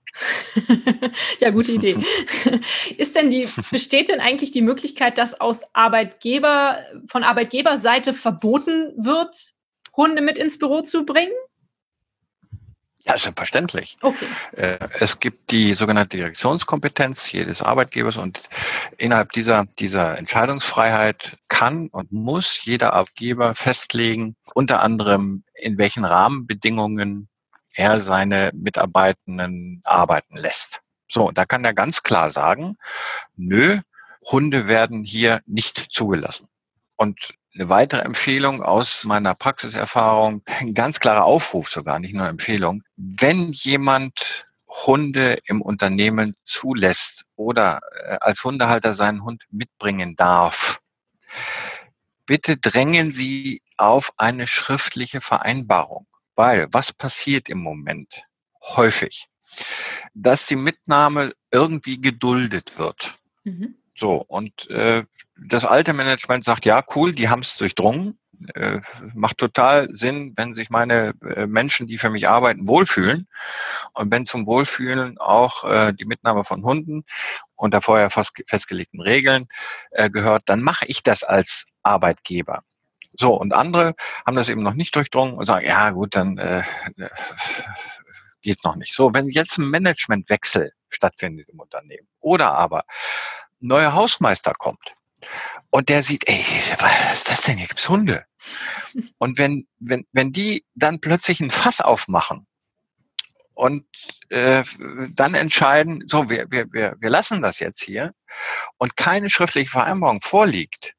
Ja, gute Idee. Ist denn die, besteht denn eigentlich die Möglichkeit, dass aus Arbeitgeber, von Arbeitgeberseite verboten wird, Hunde mit ins Büro zu bringen? Ja, selbstverständlich. Okay. Äh, Es gibt die sogenannte Direktionskompetenz jedes Arbeitgebers und innerhalb dieser, dieser Entscheidungsfreiheit kann und muss jeder Arbeitgeber festlegen, unter anderem in welchen Rahmenbedingungen er seine Mitarbeitenden arbeiten lässt. So, da kann er ganz klar sagen, nö, Hunde werden hier nicht zugelassen. Und eine weitere Empfehlung aus meiner Praxiserfahrung, ein ganz klarer Aufruf sogar, nicht nur Empfehlung. Wenn jemand Hunde im Unternehmen zulässt oder äh, als Hundehalter seinen Hund mitbringen darf, bitte drängen Sie auf eine schriftliche Vereinbarung. Weil was passiert im Moment häufig? Dass die Mitnahme irgendwie geduldet wird. Mhm. So, und äh, das alte Management sagt, ja, cool, die haben es durchdrungen. Äh, macht total Sinn, wenn sich meine äh, Menschen, die für mich arbeiten, wohlfühlen. Und wenn zum Wohlfühlen auch äh, die Mitnahme von Hunden unter vorher fast festgelegten Regeln äh, gehört, dann mache ich das als Arbeitgeber. So, und andere haben das eben noch nicht durchdrungen und sagen, ja gut, dann äh, geht noch nicht. So, wenn jetzt ein Managementwechsel stattfindet im Unternehmen oder aber ein neuer Hausmeister kommt und der sieht, ey, was ist das denn? Hier gibt's Hunde. Und wenn, wenn, wenn die dann plötzlich ein Fass aufmachen und äh, dann entscheiden, so, wir, wir, wir, wir lassen das jetzt hier und keine schriftliche Vereinbarung vorliegt,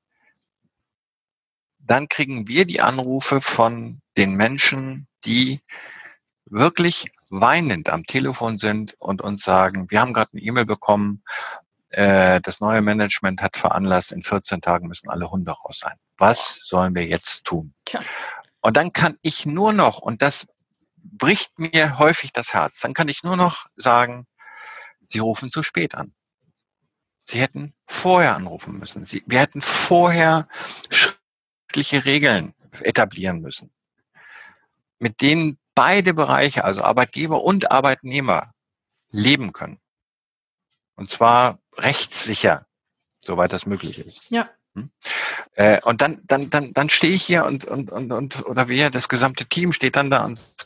dann kriegen wir die Anrufe von den Menschen, die wirklich weinend am Telefon sind und uns sagen, wir haben gerade eine E-Mail bekommen, äh, das neue Management hat veranlasst, in vierzehn Tagen müssen alle Hunde raus sein. Was sollen wir jetzt tun? Tja. Und dann kann ich nur noch, und das bricht mir häufig das Herz, dann kann ich nur noch sagen, Sie rufen zu spät an. Sie hätten vorher anrufen müssen. Sie, wir hätten vorher schriftliche Regeln etablieren müssen, mit denen beide Bereiche, also Arbeitgeber und Arbeitnehmer, leben können. Und zwar rechtssicher, soweit das möglich ist. Ja. Hm? Äh, und dann, dann, dann, dann stehe ich hier und, und, und, und, oder wir, das gesamte Team steht dann da und sagt,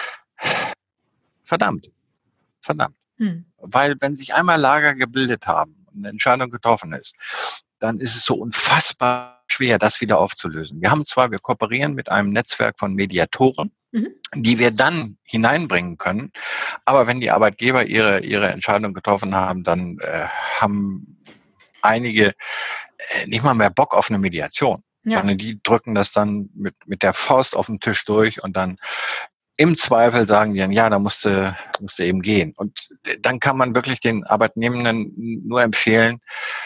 verdammt, verdammt. Hm. Weil wenn sich einmal Lager gebildet haben und eine Entscheidung getroffen ist, dann ist es so unfassbar schwer, das wieder aufzulösen. Wir haben zwar, wir kooperieren mit einem Netzwerk von Mediatoren, Mhm. die wir dann hineinbringen können, aber wenn die Arbeitgeber ihre, ihre Entscheidung getroffen haben, dann äh, haben einige äh, nicht mal mehr Bock auf eine Mediation, Ja. sondern die drücken das dann mit, mit der Faust auf den Tisch durch und dann im Zweifel sagen die dann, ja, da musste, musste eben gehen. Und dann kann man wirklich den Arbeitnehmenden nur empfehlen,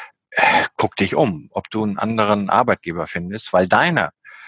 äh, guck dich um, ob du einen anderen Arbeitgeber findest, weil deiner,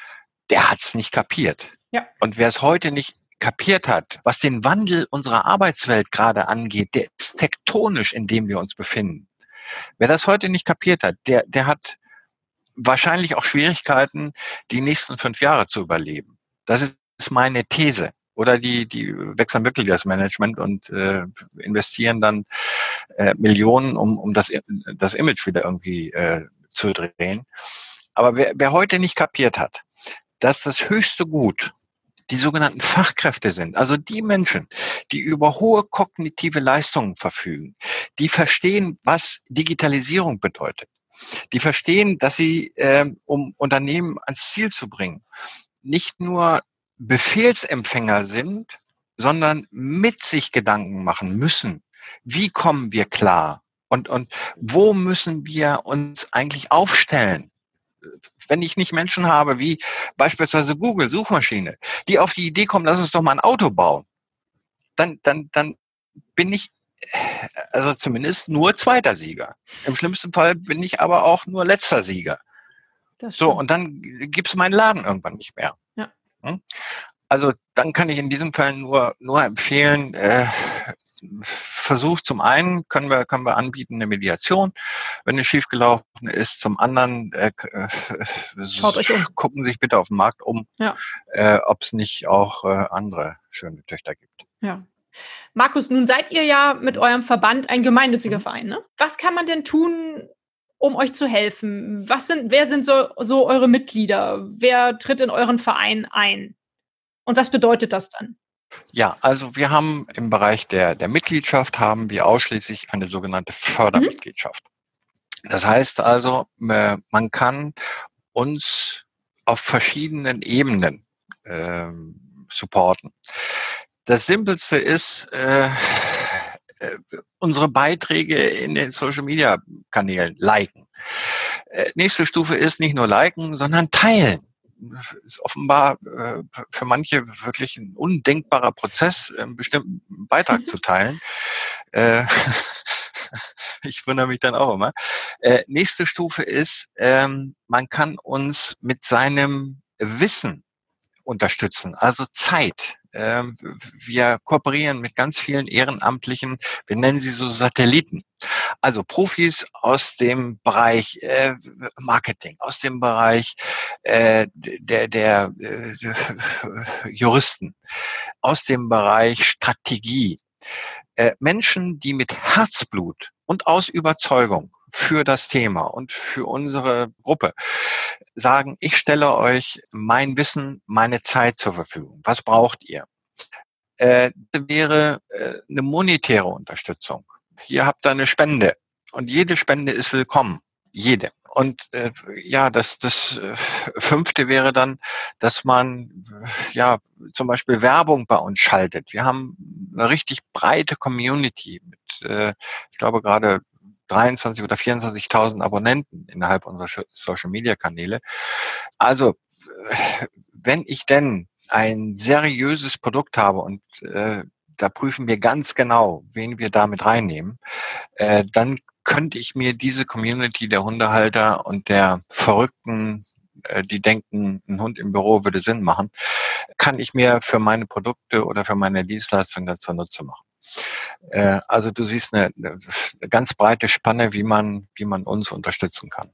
der hat's nicht kapiert. Ja. Und wer es heute nicht kapiert hat, was den Wandel unserer Arbeitswelt gerade angeht, der ist tektonisch, in dem wir uns befinden. Wer das heute nicht kapiert hat, der, der hat wahrscheinlich auch Schwierigkeiten, die nächsten fünf Jahre zu überleben. Das ist meine These. Oder die, die wechseln wirklich das Management und äh, investieren dann äh, Millionen, um, um das, das Image wieder irgendwie äh, zu drehen. Aber wer, wer heute nicht kapiert hat, dass das höchste Gut die sogenannten Fachkräfte sind, also die Menschen, die über hohe kognitive Leistungen verfügen, die verstehen, was Digitalisierung bedeutet. Die verstehen, dass sie, äh, um Unternehmen ans Ziel zu bringen, nicht nur Befehlsempfänger sind, sondern mit sich Gedanken machen müssen. Wie kommen wir klar? Und, und wo müssen wir uns eigentlich aufstellen? Wenn ich nicht Menschen habe, wie beispielsweise Google, Suchmaschine, die auf die Idee kommen, lass uns doch mal ein Auto bauen, dann, dann, dann bin ich also zumindest nur zweiter Sieger. Im schlimmsten Fall bin ich aber auch nur letzter Sieger. Das So, stimmt. und dann gibt's meinen Laden irgendwann nicht mehr. Ja. Hm? Also dann kann ich in diesem Fall nur, nur empfehlen, äh, Versuch zum einen können wir, können wir anbieten eine Mediation, wenn es schiefgelaufen ist. Zum anderen äh, äh, Schaut euch um. gucken sich bitte auf dem Markt um, Ja. äh, ob es nicht auch äh, andere schöne Töchter gibt. Ja. Markus, nun seid ihr ja mit eurem Verband ein gemeinnütziger Mhm. Verein, ne? Was kann man denn tun, um euch zu helfen? Was sind, wer sind so, so eure Mitglieder? Wer tritt in euren Verein ein? Und was bedeutet das dann? Ja, also wir haben im Bereich der, der Mitgliedschaft haben wir ausschließlich eine sogenannte Mhm. Fördermitgliedschaft. Das heißt also, äh, man kann uns auf verschiedenen Ebenen ähm, supporten. Das Simpelste ist, äh, äh, unsere Beiträge in den Social-Media-Kanälen liken. Äh, nächste Stufe ist nicht nur liken, sondern teilen. Ist offenbar äh, für manche wirklich ein undenkbarer Prozess, einen bestimmten Beitrag zu teilen. Äh, ich wundere mich dann auch immer. Äh, nächste Stufe ist, ähm, man kann uns mit seinem Wissen unterstützen, also Zeit. Ähm, wir kooperieren mit ganz vielen Ehrenamtlichen, wir nennen sie so Satelliten. Also Profis aus dem Bereich äh, Marketing, aus dem Bereich äh, der, der äh, Juristen, aus dem Bereich Strategie. Äh, Menschen, die mit Herzblut und aus Überzeugung für das Thema und für unsere Gruppe sagen, ich stelle euch mein Wissen, meine Zeit zur Verfügung. Was braucht ihr? Äh, wäre äh, eine monetäre Unterstützung. Hier habt ihr eine Spende und jede Spende ist willkommen. Jede. Und äh, ja, das, das äh, Fünfte wäre dann, dass man ja zum Beispiel Werbung bei uns schaltet. Wir haben eine richtig breite Community mit, äh, ich glaube gerade dreiundzwanzig oder vierundzwanzigtausend Abonnenten innerhalb unserer Social-Media-Kanäle. Also, wenn ich denn ein seriöses Produkt habe und äh, da prüfen wir ganz genau, wen wir damit reinnehmen, äh, dann könnte ich mir diese Community der Hundehalter und der Verrückten, äh, die denken, ein Hund im Büro würde Sinn machen, kann ich mir für meine Produkte oder für meine Dienstleistung dazu Nutze machen. Äh, also du siehst eine, eine ganz breite Spanne, wie man, wie man uns unterstützen kann.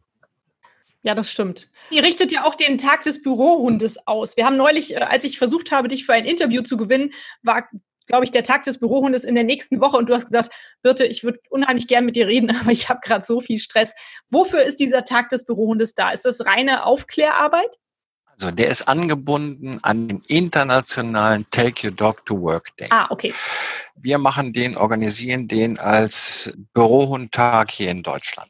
Ja, das stimmt. Ihr richtet ja auch den Tag des Bürohundes aus. Wir haben neulich, äh, als ich versucht habe, dich für ein Interview zu gewinnen, war, glaube ich, der Tag des Bürohundes in der nächsten Woche und du hast gesagt, Birte, ich würde unheimlich gern mit dir reden, aber ich habe gerade so viel Stress. Wofür ist dieser Tag des Bürohundes da? Ist das reine Aufklärarbeit? Also der ist angebunden an den internationalen Take Your Dog to Work Day. Ah, okay. Wir machen den, organisieren den als Bürohundtag hier in Deutschland.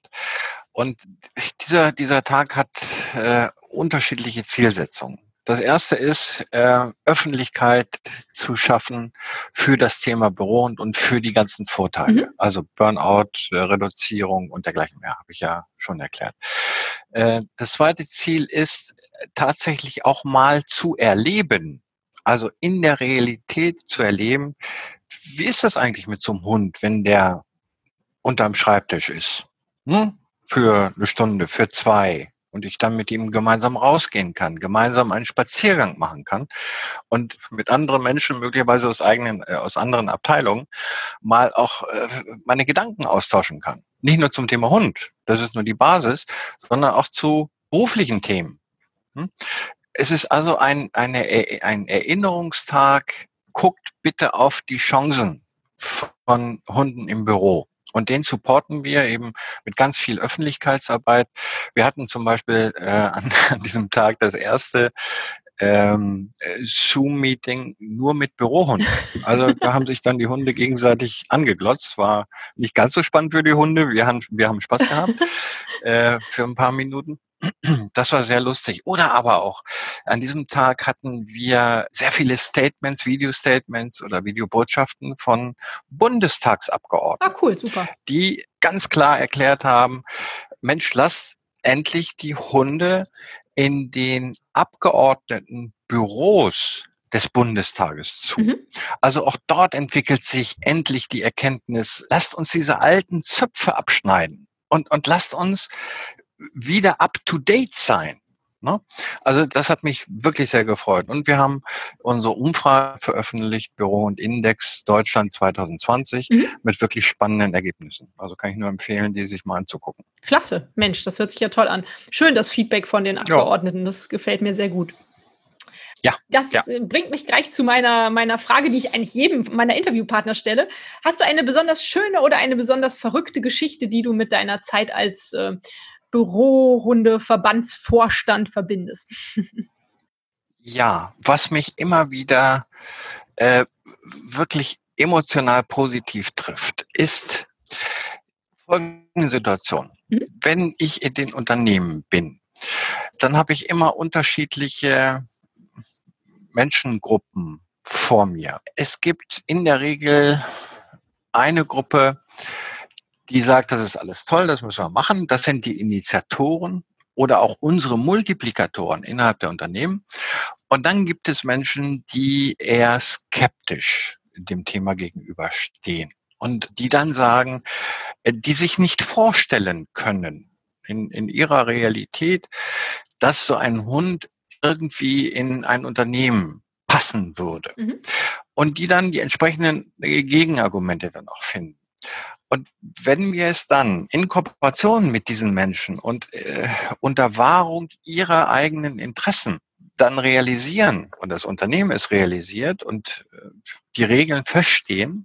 Und dieser, dieser Tag hat äh, unterschiedliche Zielsetzungen. Das erste ist, äh, Öffentlichkeit zu schaffen für das Thema Bürohund und für die ganzen Vorteile. Mhm. Also Burnout, äh, Reduzierung und dergleichen mehr, habe ich ja schon erklärt. Äh, das zweite Ziel ist, tatsächlich auch mal zu erleben, also in der Realität zu erleben, wie ist das eigentlich mit so einem Hund, wenn der unterm Schreibtisch ist? Hm? Für eine Stunde, für zwei. Und ich dann mit ihm gemeinsam rausgehen kann, gemeinsam einen Spaziergang machen kann und mit anderen Menschen, möglicherweise aus eigenen, äh, aus anderen Abteilungen, mal auch äh, meine Gedanken austauschen kann. Nicht nur zum Thema Hund, das ist nur die Basis, sondern auch zu beruflichen Themen. Hm? Es ist also ein, eine, ein Erinnerungstag. Guckt bitte auf die Chancen von Hunden im Büro. Und den supporten wir eben mit ganz viel Öffentlichkeitsarbeit. Wir hatten zum Beispiel äh, an, an diesem Tag das erste ähm, Zoom-Meeting nur mit Bürohunden. Also da haben sich dann die Hunde gegenseitig angeglotzt. War nicht ganz so spannend für die Hunde. Wir haben, wir haben Spaß gehabt äh, für ein paar Minuten. Das war sehr lustig. Oder aber auch, an diesem Tag hatten wir sehr viele Statements, Video-Statements oder Videobotschaften von Ah, Bundestagsabgeordneten, cool, super. die ganz klar erklärt haben, Mensch, lasst endlich die Hunde in den Abgeordnetenbüros des Bundestages zu. Mhm. Also auch dort entwickelt sich endlich die Erkenntnis, lasst uns diese alten Zöpfe abschneiden und, und lasst uns wieder up-to-date sein. Ne? Also das hat mich wirklich sehr gefreut. Und wir haben unsere Umfrage veröffentlicht, Büro und Index Deutschland zwanzig zwanzig, Mhm. mit wirklich spannenden Ergebnissen. Also kann ich nur empfehlen, die sich mal anzugucken. Klasse, Mensch, das hört sich ja toll an. Schön, das Feedback von den Ja, Abgeordneten, das gefällt mir sehr gut. ja, ja. Das äh, bringt mich gleich zu meiner, meiner Frage, die ich eigentlich jedem meiner Interviewpartner stelle. Hast du eine besonders schöne oder eine besonders verrückte Geschichte, die du mit deiner Zeit als äh, Bürohunde-Verbandsvorstand verbindest? Ja, was mich immer wieder äh, wirklich emotional positiv trifft, ist folgende Situation. Mhm. Wenn ich in den Unternehmen bin, dann habe ich immer unterschiedliche Menschengruppen vor mir. Es gibt in der Regel eine Gruppe, die sagt, das ist alles toll, das müssen wir machen. Das sind die Initiatoren oder auch unsere Multiplikatoren innerhalb der Unternehmen. Und dann gibt es Menschen, die eher skeptisch dem Thema gegenüberstehen und die dann sagen, äh, die sich nicht vorstellen können in, in ihrer Realität, dass so ein Hund irgendwie in ein Unternehmen passen würde. Mhm. Und die dann die entsprechenden Gegenargumente dann auch finden. Und wenn wir es dann in Kooperation mit diesen Menschen und äh, unter Wahrung ihrer eigenen Interessen dann realisieren und das Unternehmen es realisiert und äh, die Regeln feststehen,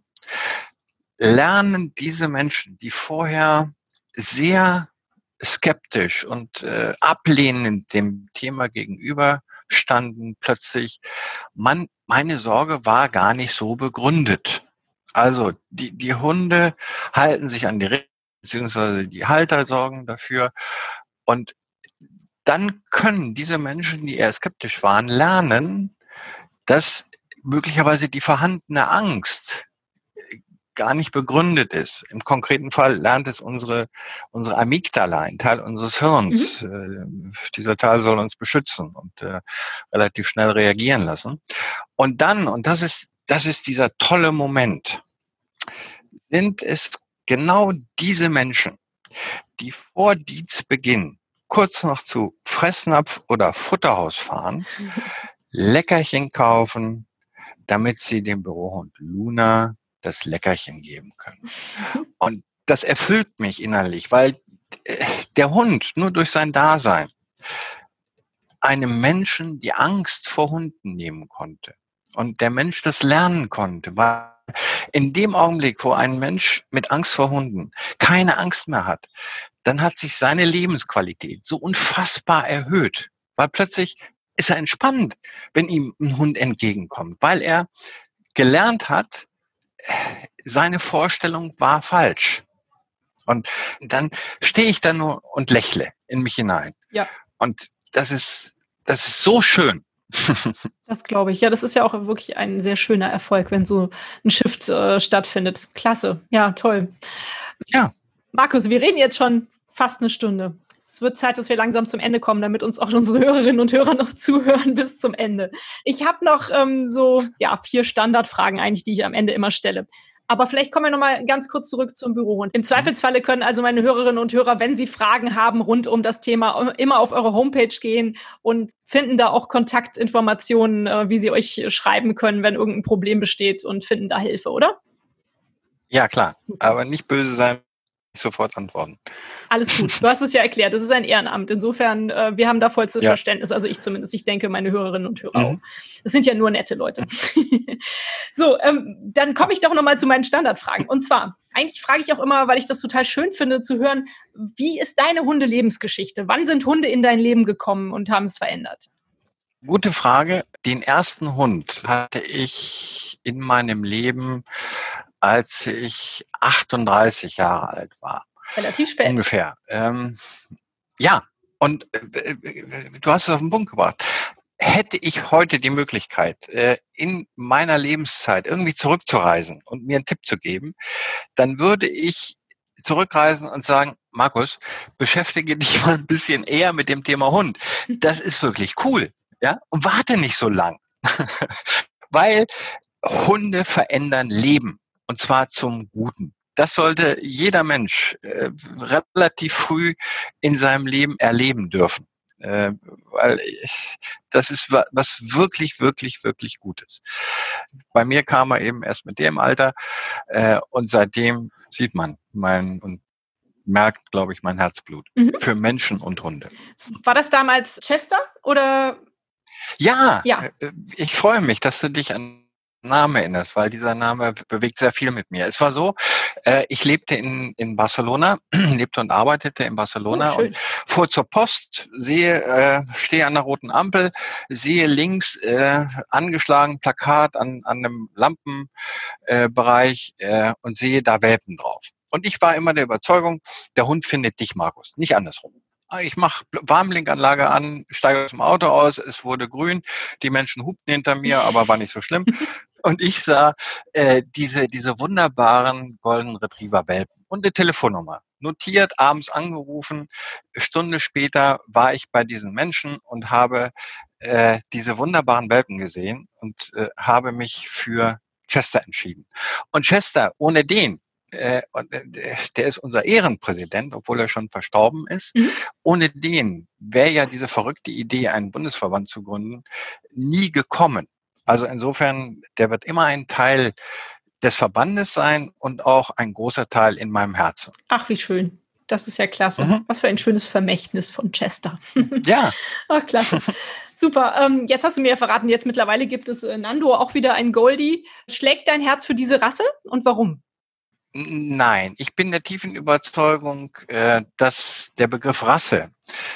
lernen diese Menschen, die vorher sehr skeptisch und äh, ablehnend dem Thema gegenüber standen, plötzlich, man, meine Sorge war gar nicht so begründet. Also die, die Hunde halten sich an die Regeln, beziehungsweise die Halter sorgen dafür. Und dann können diese Menschen, die eher skeptisch waren, lernen, dass möglicherweise die vorhandene Angst gar nicht begründet ist. Im konkreten Fall lernt es unsere, unsere Amygdala, ein Teil unseres Hirns. Mhm. Äh, dieser Teil soll uns beschützen und äh, relativ schnell reagieren lassen. Und dann, und das ist, das ist dieser tolle Moment, sind es genau diese Menschen, die vor Dienstbeginn kurz noch zu Fressnapf oder Futterhaus fahren, Leckerchen kaufen, damit sie dem Bürohund Luna das Leckerchen geben können. Und das erfüllt mich innerlich, weil äh, der Hund nur durch sein Dasein einem Menschen die Angst vor Hunden nehmen konnte. Und der Mensch das lernen konnte, weil in dem Augenblick, wo ein Mensch mit Angst vor Hunden keine Angst mehr hat, dann hat sich seine Lebensqualität so unfassbar erhöht, weil plötzlich ist er entspannt, wenn ihm ein Hund entgegenkommt, weil er gelernt hat, seine Vorstellung war falsch. Und dann stehe ich da nur und lächle in mich hinein. Ja. Und das ist, das ist so schön. Das glaube ich. Ja, das ist ja auch wirklich ein sehr schöner Erfolg, wenn so ein Shift äh, stattfindet. Klasse. Ja, toll. Ja. Markus, wir reden jetzt schon fast eine Stunde. Es wird Zeit, dass wir langsam zum Ende kommen, damit uns auch unsere Hörerinnen und Hörer noch zuhören bis zum Ende. Ich habe noch ähm, so ja vier Standardfragen eigentlich, die ich am Ende immer stelle. Aber vielleicht kommen wir noch mal ganz kurz zurück zum Büro. Und im Zweifelsfalle können also meine Hörerinnen und Hörer, wenn sie Fragen haben rund um das Thema, immer auf eure Homepage gehen und finden da auch Kontaktinformationen, äh, wie sie euch schreiben können, wenn irgendein Problem besteht und finden da Hilfe, oder? Ja, klar. Aber nicht böse sein, nicht sofort antworten. Alles gut. Du hast es ja erklärt. Das ist ein Ehrenamt. Insofern, äh, wir haben da vollstes Ja. Verständnis. Also ich zumindest. Ich denke, meine Hörerinnen und Hörer Mhm. auch. Das sind ja nur nette Leute. So, ähm, dann komme ich doch noch mal zu meinen Standardfragen. Und zwar, eigentlich frage ich auch immer, weil ich das total schön finde, zu hören, wie ist deine Hundelebensgeschichte? Wann sind Hunde in dein Leben gekommen und haben es verändert? Gute Frage. Den ersten Hund hatte ich in meinem Leben, als ich achtunddreißig Jahre alt war. Relativ spät. Ungefähr. Ähm, ja, und äh, du hast es auf den Punkt gebracht. Hätte ich heute die Möglichkeit, äh, in meiner Lebenszeit irgendwie zurückzureisen und mir einen Tipp zu geben, dann würde ich zurückreisen und sagen, Markus, beschäftige dich mal ein bisschen eher mit dem Thema Hund. Das ist wirklich cool. Ja, und warte nicht so lang. Weil Hunde verändern Leben. Und zwar zum Guten. Das sollte jeder Mensch äh, relativ früh in seinem Leben erleben dürfen. Äh, weil ich, das ist wa- was wirklich, wirklich, wirklich Gutes. Bei mir kam er eben erst mit dem Alter äh, und seitdem sieht man mein und merkt, glaube ich, mein Herzblut Mhm. für Menschen und Hunde. War das damals Chester oder? Ja, Ja. äh, ich freue mich, dass du dich an Name erinnerst, weil dieser Name bewegt sehr viel mit mir. Es war so, äh, ich lebte in, in Barcelona, lebte und arbeitete in Oh, Barcelona und schön. fuhr zur Post, sehe, äh, stehe an der roten Ampel, sehe links äh, angeschlagen Plakat an, an einem Lampenbereich äh, Bereich, äh, und sehe da Welpen drauf. Und ich war immer der Überzeugung, der Hund findet dich, Markus, nicht andersrum. Ich mache Warnblinkanlage an, steige aus dem Auto aus, es wurde grün, die Menschen hupten hinter mir, aber war nicht so schlimm. Und ich sah äh, diese, diese wunderbaren Golden Retriever Welpen und eine Telefonnummer. Notiert, abends angerufen. Stunde später war ich bei diesen Menschen und habe äh, diese wunderbaren Welpen gesehen und äh, habe mich für Chester entschieden. Und Chester, ohne den, äh, und, äh, der ist unser Ehrenpräsident, obwohl er schon verstorben ist, Mhm. ohne den wäre ja diese verrückte Idee, einen Bundesverband zu gründen, nie gekommen. Also insofern, der wird immer ein Teil des Verbandes sein und auch ein großer Teil in meinem Herzen. Ach, wie schön. Das ist ja klasse. Mhm. Was für ein schönes Vermächtnis von Chester. Ja. Ach, klasse. Super. Ähm, jetzt hast du mir ja verraten, jetzt mittlerweile gibt es äh, Nando auch wieder ein Goldie. Schlägt dein Herz für diese Rasse und warum? Nein, ich bin der tiefen Überzeugung, äh, dass der Begriff Rasse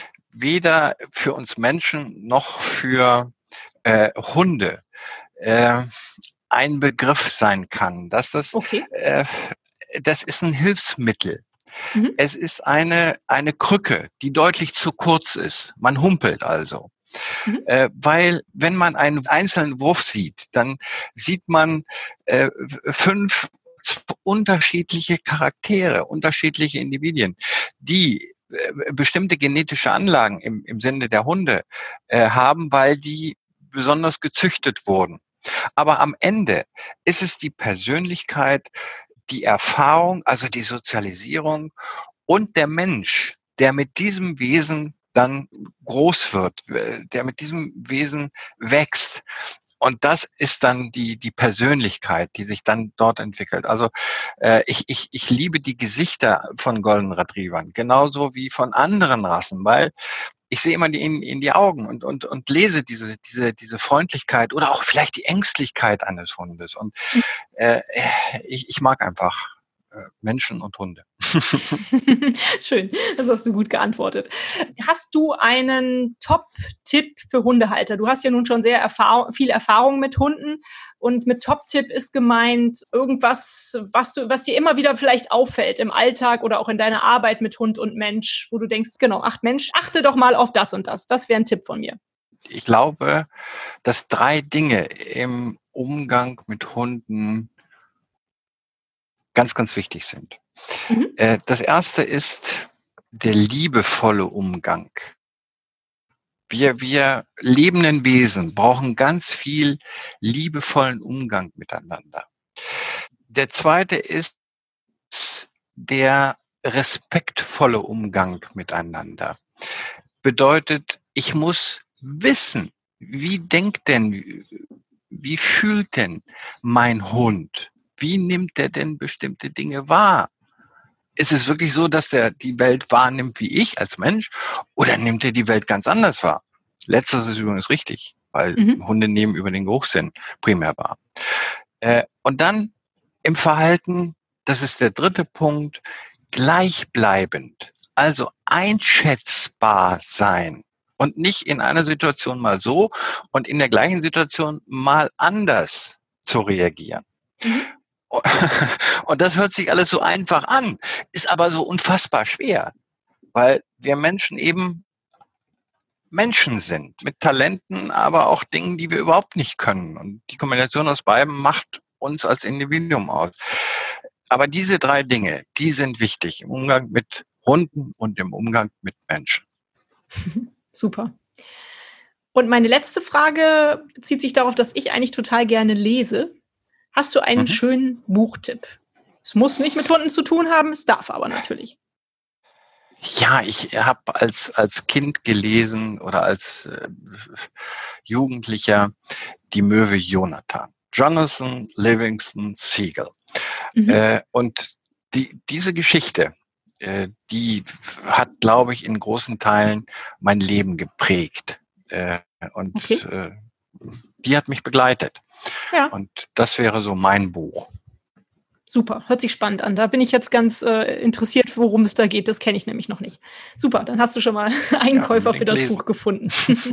weder für uns Menschen noch für äh, Hunde äh, ein Begriff sein kann. Dass das, Okay. äh, das ist ein Hilfsmittel. Mhm. Es ist eine, eine Krücke, die deutlich zu kurz ist. Man humpelt also. Mhm. Äh, weil wenn man einen einzelnen Wurf sieht, dann sieht man äh, fünf unterschiedliche Charaktere, unterschiedliche Individuen, die äh, bestimmte genetische Anlagen im, im Sinne der Hunde äh, haben, weil die besonders gezüchtet wurden. Aber am Ende ist es die Persönlichkeit, die Erfahrung, also die Sozialisierung und der Mensch, der mit diesem Wesen dann groß wird, der mit diesem Wesen wächst. Und das ist dann die, die Persönlichkeit, die sich dann dort entwickelt. Also äh, ich, ich, ich liebe die Gesichter von Golden Retrievern, genauso wie von anderen Rassen, weil ich sehe immer die, in, in die Augen und, und, und lese diese, diese, diese Freundlichkeit oder auch vielleicht die Ängstlichkeit eines Hundes. Und äh, ich, ich mag einfach äh, Menschen und Hunde. Schön, das hast du gut geantwortet. Hast du einen Top-Tipp für Hundehalter? Du hast ja nun schon sehr Erfahrung, viel Erfahrung mit Hunden und mit Top-Tipp ist gemeint irgendwas, was du, was dir immer wieder vielleicht auffällt im Alltag oder auch in deiner Arbeit mit Hund und Mensch, wo du denkst, genau, ach Mensch, achte doch mal auf das und das. Das wäre ein Tipp von mir. Ich glaube, dass drei Dinge im Umgang mit Hunden ganz, ganz wichtig sind. Mhm. Äh, das erste ist der liebevolle Umgang. Wir, wir lebenden Wesen brauchen ganz viel liebevollen Umgang miteinander. Der zweite ist der respektvolle Umgang miteinander. Bedeutet, ich muss wissen, wie denkt denn, wie fühlt denn mein Hund? Wie nimmt er denn bestimmte Dinge wahr? Ist es wirklich so, dass er die Welt wahrnimmt wie ich als Mensch oder nimmt er die Welt ganz anders wahr? Letzteres ist übrigens richtig, weil Mhm. Hunde nehmen über den Geruchssinn primär wahr. Äh, und dann im Verhalten, das ist der dritte Punkt, gleichbleibend, also einschätzbar sein und nicht in einer Situation mal so und in der gleichen Situation mal anders zu reagieren. Mhm. Und das hört sich alles so einfach an, ist aber so unfassbar schwer, weil wir Menschen eben Menschen sind, mit Talenten, aber auch Dingen, die wir überhaupt nicht können. Und die Kombination aus beidem macht uns als Individuum aus. Aber diese drei Dinge, die sind wichtig im Umgang mit Hunden und im Umgang mit Menschen. Super. Und meine letzte Frage bezieht sich darauf, dass ich eigentlich total gerne lese. Hast du einen Mhm. schönen Buchtipp? Es muss nicht mit Hunden zu tun haben, es darf aber natürlich. Ja, ich habe als, als Kind gelesen oder als äh, Jugendlicher die Möwe Jonathan. Jonathan Livingston Seagull. Mhm. Äh, und die, diese Geschichte, äh, die hat, glaube ich, in großen Teilen mein Leben geprägt. Äh, und Okay. äh, die hat mich begleitet. Ja. Und das wäre so mein Buch. Super, hört sich spannend an. Da bin ich jetzt ganz äh, interessiert, worum es da geht. Das kenne ich nämlich noch nicht. Super, dann hast du schon mal einen ja, Käufer für das lesen. Buch gefunden.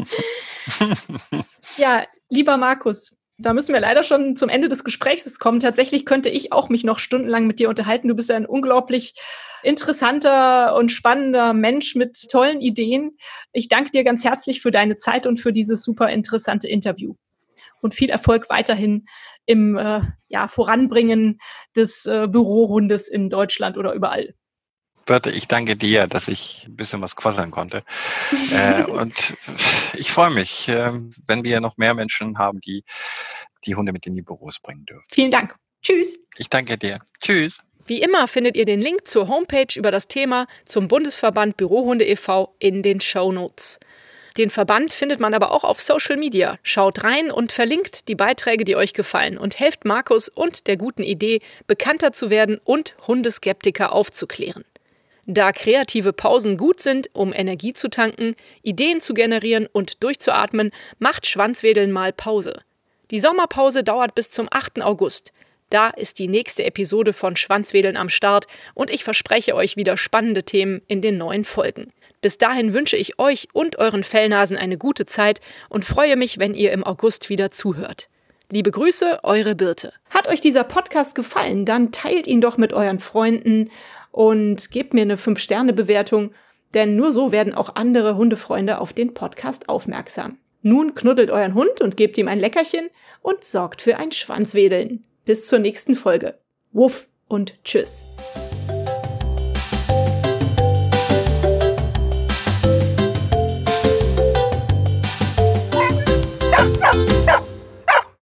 Ja, lieber Markus, da müssen wir leider schon zum Ende des Gesprächs kommen. Tatsächlich könnte ich auch mich noch stundenlang mit dir unterhalten. Du bist ja ein unglaublich interessanter und spannender Mensch mit tollen Ideen. Ich danke dir ganz herzlich für deine Zeit und für dieses super interessante Interview. Und viel Erfolg weiterhin im äh, ja, Voranbringen des äh, Bürohundes in Deutschland oder überall. Birte, ich danke dir, dass ich ein bisschen was quasseln konnte. äh, und ich freue mich, äh, wenn wir noch mehr Menschen haben, die die Hunde mit in die Büros bringen dürfen. Vielen Dank. Tschüss. Ich danke dir. Tschüss. Wie immer findet ihr den Link zur Homepage über das Thema zum Bundesverband Bürohunde e V in den Shownotes. Den Verband findet man aber auch auf Social Media. Schaut rein und verlinkt die Beiträge, die euch gefallen und helft Markus und der guten Idee, bekannter zu werden und Hundeskeptiker aufzuklären. Da kreative Pausen gut sind, um Energie zu tanken, Ideen zu generieren und durchzuatmen, macht Schwanzwedeln mal Pause. Die Sommerpause dauert bis zum achten August. Da ist die nächste Episode von Schwanzwedeln am Start und ich verspreche euch wieder spannende Themen in den neuen Folgen. Bis dahin wünsche ich euch und euren Fellnasen eine gute Zeit und freue mich, wenn ihr im August wieder zuhört. Liebe Grüße, eure Birte. Hat euch dieser Podcast gefallen, dann teilt ihn doch mit euren Freunden und gebt mir eine fünf Sterne Bewertung, denn nur so werden auch andere Hundefreunde auf den Podcast aufmerksam. Nun knuddelt euren Hund und gebt ihm ein Leckerchen und sorgt für ein Schwanzwedeln. Bis zur nächsten Folge. Wuff und tschüss.